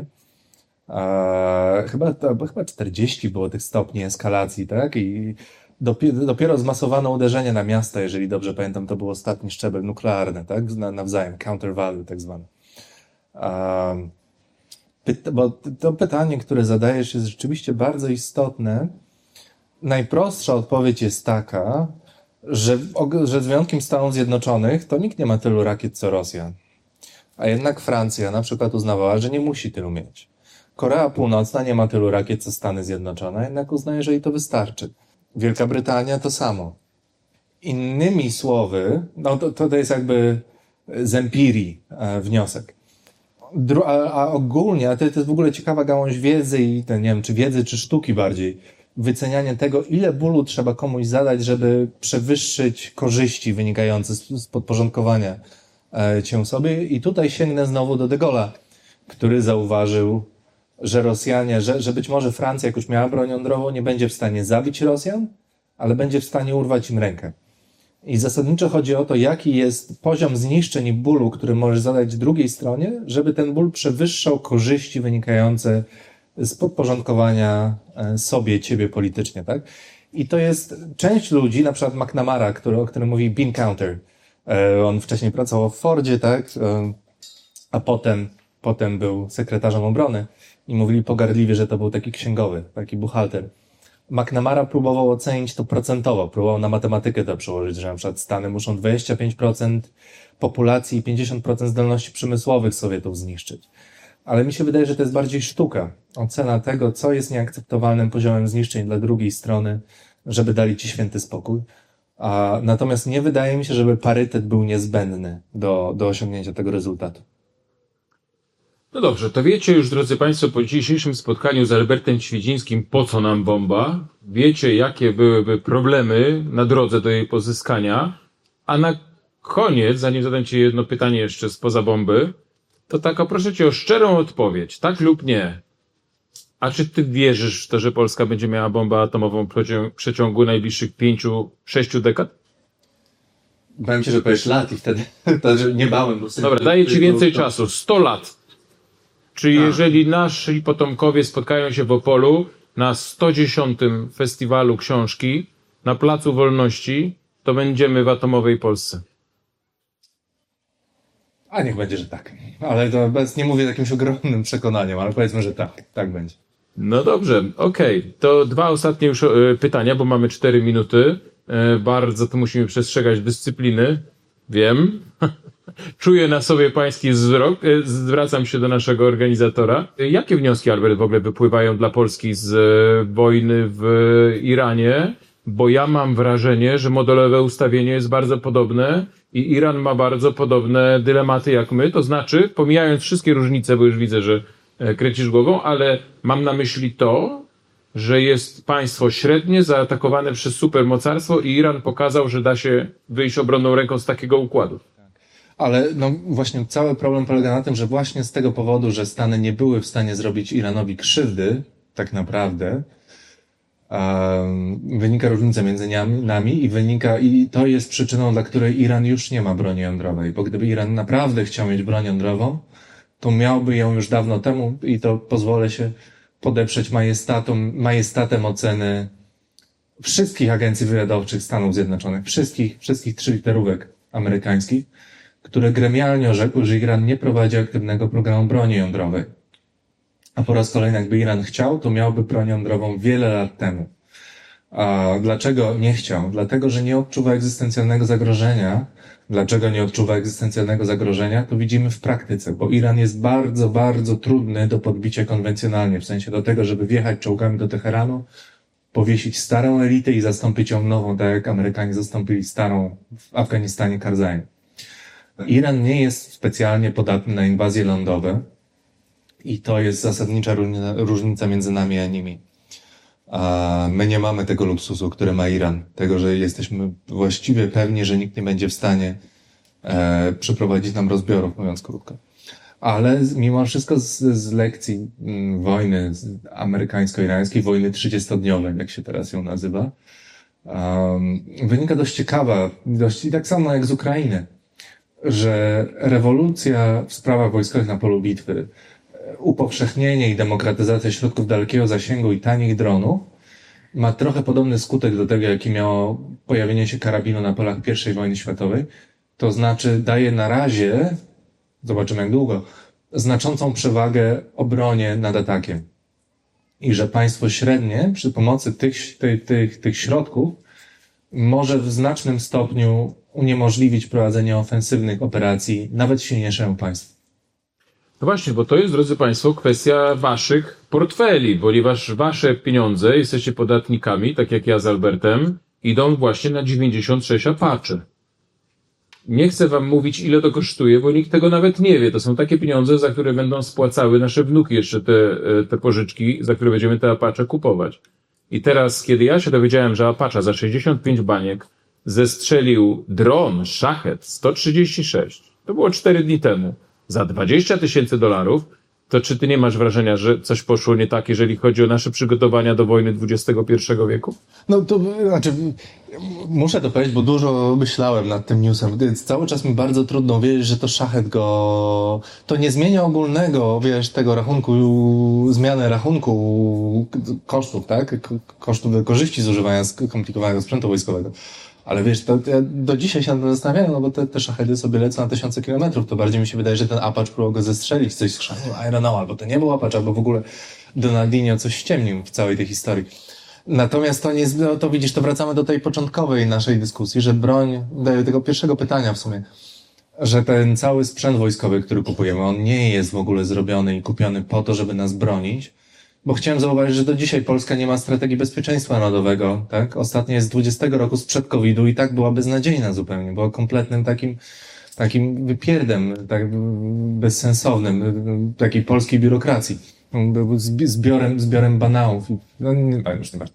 Chyba 40 było tych stopni eskalacji, tak? I dopiero zmasowane uderzenie na miasta, jeżeli dobrze pamiętam, to był ostatni szczebel nuklearny, tak? Nawzajem, counter value tak zwane. Bo to pytanie, które zadajesz, jest rzeczywiście bardzo istotne. Najprostsza odpowiedź jest taka, że z wyjątkiem Stanów Zjednoczonych to nikt nie ma tylu rakiet co Rosja. A jednak Francja na przykład uznawała, że nie musi tylu mieć. Korea Północna nie ma tylu rakiet co Stany Zjednoczone, jednak uznaje, że jej to wystarczy. Wielka Brytania to samo. Innymi słowy, no to jest jakby z empirii wniosek. A ogólnie, a to jest w ogóle ciekawa gałąź wiedzy i nie wiem, czy wiedzy, czy sztuki bardziej, wycenianie tego, ile bólu trzeba komuś zadać, żeby przewyższyć korzyści wynikające z podporządkowania cię sobie. I tutaj sięgnę znowu do de Gaulle'a, który zauważył, że Rosjanie, że być może Francja, jak już miała broń jądrową, nie będzie w stanie zabić Rosjan, ale będzie w stanie urwać im rękę. I zasadniczo chodzi o to, jaki jest poziom zniszczeń i bólu, który możesz zadać drugiej stronie, żeby ten ból przewyższał korzyści wynikające z podporządkowania sobie, ciebie politycznie, tak? I to jest część ludzi, na przykład McNamara, o którym mówi bean counter. On wcześniej pracował w Fordzie, tak? A potem był sekretarzem obrony i mówili pogardliwie, że to był taki księgowy, taki buchalter. McNamara próbował ocenić to procentowo, próbował na matematykę to przełożyć, że na przykład Stany muszą 25% populacji i 50% zdolności przemysłowych Sowietów zniszczyć. Ale mi się wydaje, że to jest bardziej sztuka. Ocena tego, co jest nieakceptowalnym poziomem zniszczeń dla drugiej strony, żeby dali ci święty spokój. Natomiast nie wydaje mi się, żeby parytet był niezbędny do osiągnięcia tego rezultatu. No dobrze, to wiecie już, drodzy Państwo, po dzisiejszym spotkaniu z Albertem Świdzińskim, po co nam bomba. Wiecie, jakie byłyby problemy na drodze do jej pozyskania. A na koniec, zanim zadam Ci jedno pytanie jeszcze spoza bomby, to proszę Cię o szczerą odpowiedź, tak lub nie. A czy Ty wierzysz w to, że Polska będzie miała bombę atomową w przeciągu najbliższych 5-6 dekad? Bałem się, że powiesz lat i wtedy nie bałem. Dobra, daję Ci więcej czasu. 100 lat. Czy jeżeli nasi potomkowie spotkają się w Opolu na 110. Festiwalu Książki na Placu Wolności, to będziemy w atomowej Polsce? A niech będzie, że tak. Ale to nie mówię z jakimś ogromnym przekonaniem, ale powiedzmy, że tak będzie. No dobrze, okej. To 2 ostatnie już pytania, bo mamy 4 minuty. Bardzo tu musimy przestrzegać dyscypliny. Wiem. Czuję na sobie pański wzrok. Zwracam się do naszego organizatora. Jakie wnioski, Albert, w ogóle wypływają dla Polski z wojny w Iranie? Bo ja mam wrażenie, że modelowe ustawienie jest bardzo podobne i Iran ma bardzo podobne dylematy jak my. To znaczy, pomijając wszystkie różnice, bo już widzę, że kręcisz głową, ale mam na myśli to, że jest państwo średnie zaatakowane przez supermocarstwo i Iran pokazał, że da się wyjść obronną ręką z takiego układu. Ale właśnie cały problem polega na tym, że właśnie z tego powodu, że Stany nie były w stanie zrobić Iranowi krzywdy, tak naprawdę, wynika różnica między nami i to jest przyczyną, dla której Iran już nie ma broni jądrowej, bo gdyby Iran naprawdę chciał mieć broń jądrową, to miałby ją już dawno temu i to pozwolę się podeprzeć majestatem oceny wszystkich agencji wywiadowczych Stanów Zjednoczonych, wszystkich 3 literówek amerykańskich, które gremialnie orzekły, że Iran nie prowadzi aktywnego programu broni jądrowej. A po raz kolejny, jakby Iran chciał, to miałby broń jądrową wiele lat temu. A dlaczego nie chciał? Dlatego, że nie odczuwa egzystencjalnego zagrożenia. Dlaczego nie odczuwa egzystencjalnego zagrożenia? To widzimy w praktyce, bo Iran jest bardzo, bardzo trudny do podbicia konwencjonalnie, w sensie do tego, żeby wjechać czołgami do Teheranu, powiesić starą elitę i zastąpić ją nową, tak jak Amerykanie zastąpili starą w Afganistanie Karzajem. Iran nie jest specjalnie podatny na inwazje lądowe i to jest zasadnicza różnica między nami a nimi. A my nie mamy tego luksusu, który ma Iran. Tego, że jesteśmy właściwie pewni, że nikt nie będzie w stanie przeprowadzić nam rozbiorów, mówiąc krótko. Ale mimo wszystko z lekcji wojny amerykańsko-irańskiej, wojny 30-dniowej, jak się teraz ją nazywa, wynika dość ciekawa, i tak samo jak z Ukrainy, że rewolucja w sprawach wojskowych na polu bitwy, upowszechnienie i demokratyzacja środków dalekiego zasięgu i tanich dronów ma trochę podobny skutek do tego, jaki miało pojawienie się karabinu na polach I wojny światowej. To znaczy daje na razie, zobaczymy jak długo, znaczącą przewagę obronie nad atakiem. I że państwo średnie przy pomocy tych środków może w znacznym stopniu uniemożliwić prowadzenie ofensywnych operacji nawet silniejszemu państwu. No właśnie, bo to jest, drodzy Państwo, kwestia waszych portfeli, ponieważ wasze pieniądze, jesteście podatnikami, tak jak ja z Albertem, idą właśnie na 96 Apache. Nie chcę wam mówić, ile to kosztuje, bo nikt tego nawet nie wie. To są takie pieniądze, za które będą spłacały nasze wnuki jeszcze te pożyczki, za które będziemy te Apache kupować. I teraz, kiedy ja się dowiedziałem, że Apache za 65 baniek zestrzelił dron Shahed 136, to było 4 dni temu, za $20,000, to czy ty nie masz wrażenia, że coś poszło nie tak, jeżeli chodzi o nasze przygotowania do wojny XXI wieku? No to znaczy, muszę to powiedzieć, bo dużo myślałem nad tym newsem. Cały czas mi bardzo trudno wierzyć, że to Shahed to nie zmienia ogólnego, tego rachunku, zmiany rachunku kosztów, tak? Kosztów korzyści z używania skomplikowanego sprzętu wojskowego. Ale to ja do dzisiaj się nad tym zastanawiałem, no bo te Shahedy sobie lecą na 1000 kilometrów. To bardziej mi się wydaje, że ten Apache próbował go zestrzelić, coś z chrzanu. I don't know, albo to nie był Apache, albo w ogóle Donaldinho coś ściemnił w całej tej historii. Natomiast to widzisz, to wracamy do tej początkowej naszej dyskusji, że broń, do tego pierwszego pytania w sumie, że ten cały sprzęt wojskowy, który kupujemy, on nie jest w ogóle zrobiony i kupiony po to, żeby nas bronić. Bo chciałem zauważyć, że do dzisiaj Polska nie ma strategii bezpieczeństwa narodowego, tak? Ostatnia jest z 20 roku sprzed COVID-u i tak była beznadziejna zupełnie. Była kompletnym takim wypierdem, tak bezsensownym, takiej polskiej biurokracji. Był zbiorem banałów. No już nie ważne.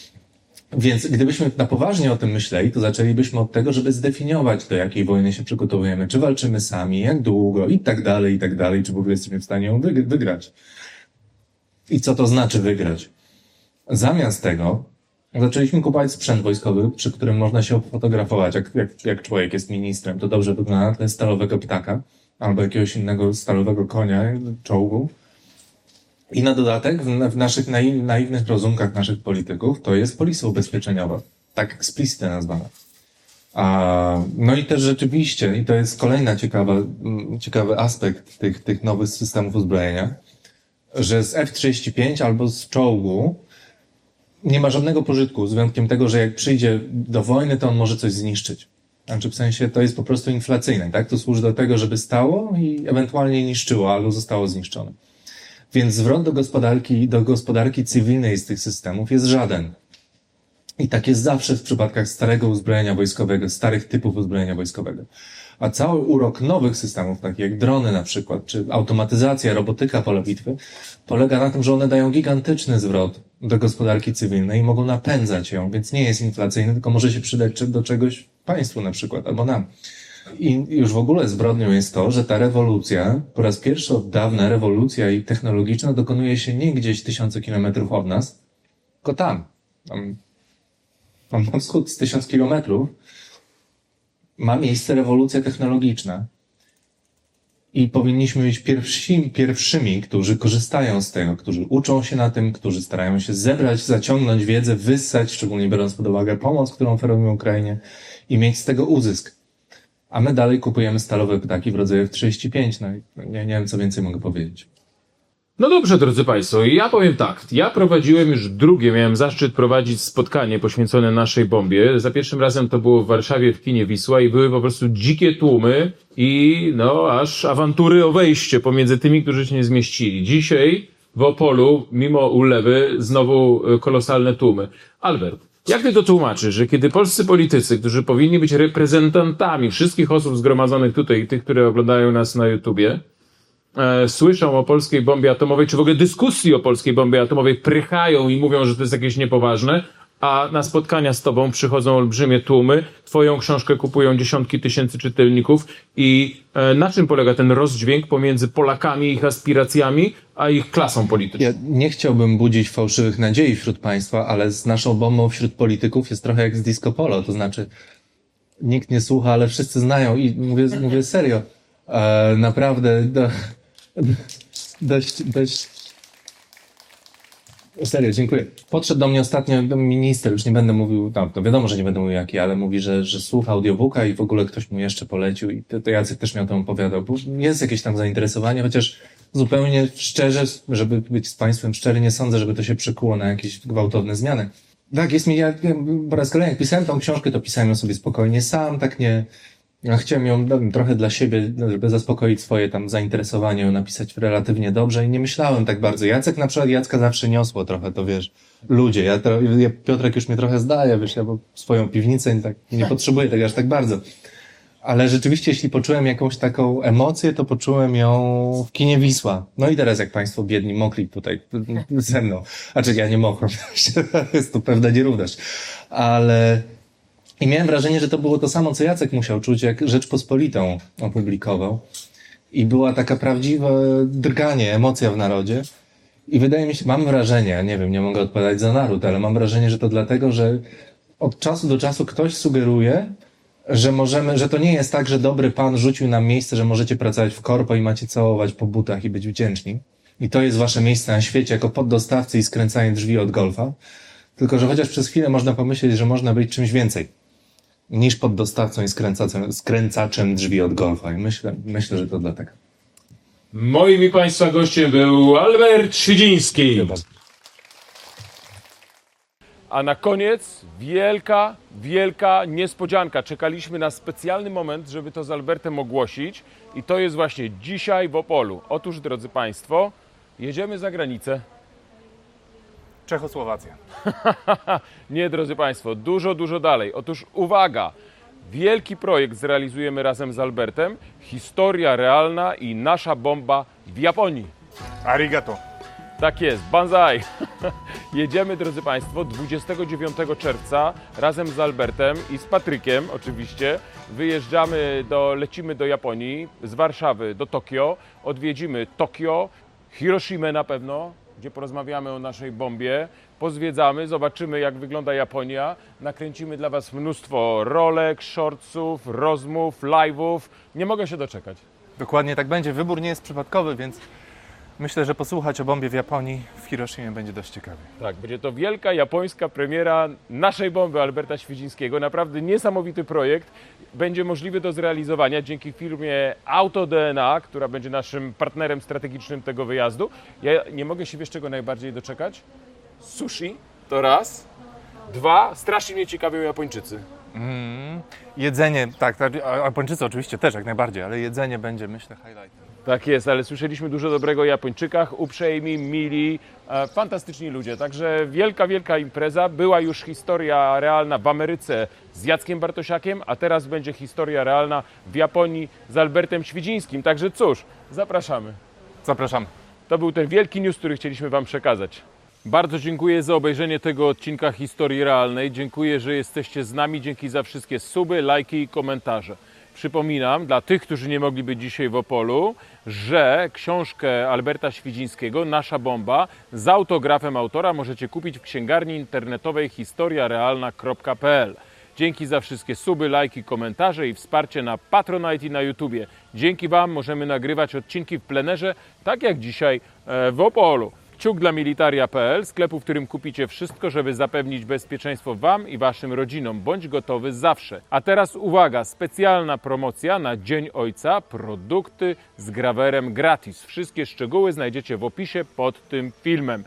Więc gdybyśmy na poważnie o tym myśleli, to zaczęlibyśmy od tego, żeby zdefiniować, do jakiej wojny się przygotowujemy, czy walczymy sami, jak długo i tak dalej, czy w ogóle jesteśmy w stanie ją wygrać. I co to znaczy wygrać? Zamiast tego zaczęliśmy kupować sprzęt wojskowy, przy którym można się fotografować, jak człowiek jest ministrem. To dobrze wygląda na tle stalowego ptaka albo jakiegoś innego stalowego konia, czołgu. I na dodatek w naszych naiwnych rozunkach naszych polityków to jest polisa ubezpieczeniowa. Tak eksplicitnie nazwana. No i też rzeczywiście, i to jest kolejna ciekawy aspekt tych nowych systemów uzbrojenia, że z F-35 albo z czołgu nie ma żadnego pożytku, z wyjątkiem tego, że jak przyjdzie do wojny, to on może coś zniszczyć. Znaczy w sensie to jest po prostu inflacyjne, tak? To służy do tego, żeby stało i ewentualnie niszczyło, albo zostało zniszczone. Więc zwrot do gospodarki cywilnej z tych systemów jest żaden. I tak jest zawsze w przypadkach starego uzbrojenia wojskowego, starych typów uzbrojenia wojskowego. A cały urok nowych systemów, takich jak drony na przykład, czy automatyzacja, robotyka pola bitwy, polega na tym, że one dają gigantyczny zwrot do gospodarki cywilnej i mogą napędzać ją, więc nie jest inflacyjny, tylko może się przydać do czegoś państwu na przykład, albo nam. I już w ogóle zbrodnią jest to, że ta rewolucja, po raz pierwszy od dawna rewolucja i technologiczna dokonuje się nie gdzieś 1000 kilometrów od nas, tylko tam na wschód z 1000 kilometrów, ma miejsce rewolucja technologiczna i powinniśmy być pierwszymi, którzy korzystają z tego, którzy uczą się na tym, którzy starają się zebrać, zaciągnąć wiedzę, wyssać, szczególnie biorąc pod uwagę pomoc, którą oferujemy Ukrainie i mieć z tego uzysk. A my dalej kupujemy stalowe ptaki w rodzaju F-35. No i nie wiem, co więcej mogę powiedzieć. No dobrze, drodzy Państwo, ja powiem tak. Ja prowadziłem już miałem zaszczyt prowadzić spotkanie poświęcone naszej bombie. Za pierwszym razem to było w Warszawie w kinie Wisła i były po prostu dzikie tłumy i aż awantury o wejście pomiędzy tymi, którzy się nie zmieścili. Dzisiaj w Opolu, mimo ulewy, znowu kolosalne tłumy. Albert, Jak ty to tłumaczysz, że kiedy polscy politycy, którzy powinni być reprezentantami wszystkich osób zgromadzonych tutaj i tych, które oglądają nas na YouTubie, słyszą o polskiej bombie atomowej, czy w ogóle dyskusji o polskiej bombie atomowej, prychają i mówią, że to jest jakieś niepoważne, a na spotkania z tobą przychodzą olbrzymie tłumy, twoją książkę kupują dziesiątki tysięcy czytelników i na czym polega ten rozdźwięk pomiędzy Polakami, ich aspiracjami, a ich klasą polityczną? Ja nie chciałbym budzić fałszywych nadziei wśród państwa, ale z naszą bombą wśród polityków jest trochę jak z disco polo, to znaczy nikt nie słucha, ale wszyscy znają i mówię serio. Naprawdę dość serio, dziękuję. Podszedł do mnie ostatnio minister, już nie będę mówił, to wiadomo, że nie będę mówił jaki, ale mówi, że słucha audiobooka i w ogóle ktoś mu jeszcze polecił i to Jacek też miał to opowiadał, bo jest jakieś tam zainteresowanie, chociaż zupełnie szczerze, żeby być z państwem szczery, nie sądzę, żeby to się przekuło na jakieś gwałtowne zmiany. Tak, ja po raz kolejny, jak pisałem tą książkę, to pisałem ją sobie spokojnie sam, tak nie. Ja chciałem ją trochę dla siebie, żeby zaspokoić swoje tam zainteresowanie, ją napisać relatywnie dobrze i nie myślałem tak bardzo. Jacka zawsze niosło trochę, to wiesz, ludzie. Piotrek już mnie trochę zdaje, wiesz, ja bo swoją piwnicę tak nie potrzebuję tego aż tak bardzo. Ale rzeczywiście, jeśli poczułem jakąś taką emocję, to poczułem ją w kinie Wisła. No i teraz jak państwo biedni mokli tutaj ze mną. Znaczy ja nie mokłem, jest to pewna nierówność. Ale i miałem wrażenie, że to było to samo, co Jacek musiał czuć, jak Rzeczpospolitą opublikował. I była taka prawdziwe drganie, emocja w narodzie. I wydaje mi się, mam wrażenie, nie wiem, nie mogę odpowiadać za naród, ale mam wrażenie, że to dlatego, że od czasu do czasu ktoś sugeruje, że to nie jest tak, że dobry pan rzucił nam miejsce, że możecie pracować w korpo i macie całować po butach i być wdzięczni. I to jest wasze miejsce na świecie jako poddostawcy i skręcanie drzwi od golfa. Tylko, że chociaż przez chwilę można pomyśleć, że można być czymś więcej niż poddostawcą i skręcaczem drzwi od golfa. I myślę, że to dlatego. Moim i państwa gościem był Albert Świdziński. A na koniec wielka niespodzianka. Czekaliśmy na specjalny moment, żeby to z Albertem ogłosić. I to jest właśnie dzisiaj w Opolu. Otóż, drodzy państwo, jedziemy za granicę. Czechosłowacja. Nie, drodzy państwo, dużo dalej. Otóż uwaga, wielki projekt zrealizujemy razem z Albertem. Historia realna i nasza bomba w Japonii. Arigato. Tak jest, banzai. Jedziemy, drodzy państwo, 29 czerwca razem z Albertem i z Patrykiem oczywiście. Lecimy do Japonii, z Warszawy do Tokio. Odwiedzimy Tokio, Hiroshimę na pewno, gdzie porozmawiamy o naszej bombie, pozwiedzamy, zobaczymy jak wygląda Japonia, nakręcimy dla was mnóstwo rolek, shortsów, rozmów, live'ów. Nie mogę się doczekać. Dokładnie tak będzie. Wybór nie jest przypadkowy, więc myślę, że posłuchać o bombie w Japonii, w Hiroshimie będzie dość ciekawie. Tak, będzie to wielka japońska premiera naszej bomby Alberta Świdzińskiego. Naprawdę niesamowity projekt. Będzie możliwy do zrealizowania dzięki firmie AutoDNA, która będzie naszym partnerem strategicznym tego wyjazdu. Ja nie mogę się, wiesz czego najbardziej doczekać? Sushi, to raz. Dwa, strasznie mnie ciekawią Japończycy. Jedzenie, tak, Japończycy oczywiście też jak najbardziej, ale jedzenie będzie, myślę, highlightem. Tak jest, ale słyszeliśmy dużo dobrego o Japończykach, uprzejmi, mili, fantastyczni ludzie. Także wielka impreza. Była już historia realna w Ameryce z Jackiem Bartosiakiem, a teraz będzie historia realna w Japonii z Albertem Świdzińskim. Także cóż, zapraszamy. Zapraszamy. To był ten wielki news, który chcieliśmy wam przekazać. Bardzo dziękuję za obejrzenie tego odcinka Historii Realnej. Dziękuję, że jesteście z nami. Dzięki za wszystkie suby, lajki i komentarze. Przypominam dla tych, którzy nie mogli być dzisiaj w Opolu, że książkę Alberta Świdzińskiego, Nasza bomba, z autografem autora możecie kupić w księgarni internetowej historiarealna.pl. Dzięki za wszystkie suby, lajki, komentarze i wsparcie na Patronite i na YouTubie. Dzięki wam możemy nagrywać odcinki w plenerze, tak jak dzisiaj w Opolu. Kciuk dla militaria.pl, sklepu, w którym kupicie wszystko, żeby zapewnić bezpieczeństwo wam i waszym rodzinom. Bądź gotowy zawsze. A teraz uwaga, specjalna promocja na Dzień Ojca. Produkty z grawerem gratis. Wszystkie szczegóły znajdziecie w opisie pod tym filmem.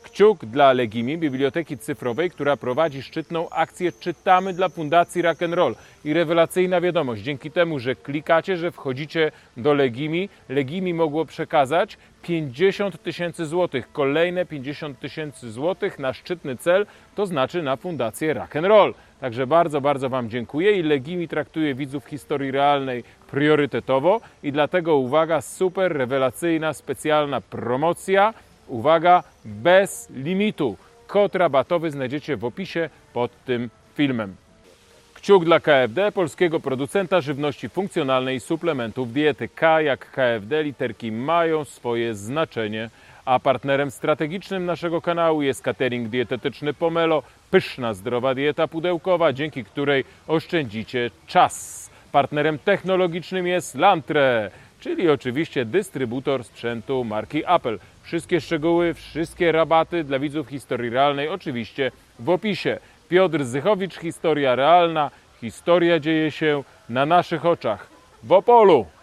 Kciuk dla Legimi, biblioteki cyfrowej, która prowadzi szczytną akcję Czytamy dla Fundacji Rock'n'Roll. I rewelacyjna wiadomość, dzięki temu, że klikacie, że wchodzicie do Legimi, Legimi mogło przekazać 50 tysięcy złotych, kolejne 50 tysięcy złotych na szczytny cel, to znaczy na Fundację Rock'n'Roll. Także bardzo, bardzo Wam dziękuję i Legimi traktuje widzów historii realnej priorytetowo i dlatego uwaga, super rewelacyjna, specjalna promocja. Uwaga, bez limitu. Kod rabatowy znajdziecie w opisie pod tym filmem. Kciuk dla KFD, polskiego producenta żywności funkcjonalnej i suplementów diety. K jak KFD, literki mają swoje znaczenie. A partnerem strategicznym naszego kanału jest catering dietetyczny Pomelo, pyszna, zdrowa dieta pudełkowa, dzięki której oszczędzicie czas. Partnerem technologicznym jest Lantre, czyli oczywiście dystrybutor sprzętu marki Apple. Wszystkie szczegóły, wszystkie rabaty dla widzów historii realnej oczywiście w opisie. Piotr Zychowicz, historia realna. Historia dzieje się na naszych oczach w Opolu.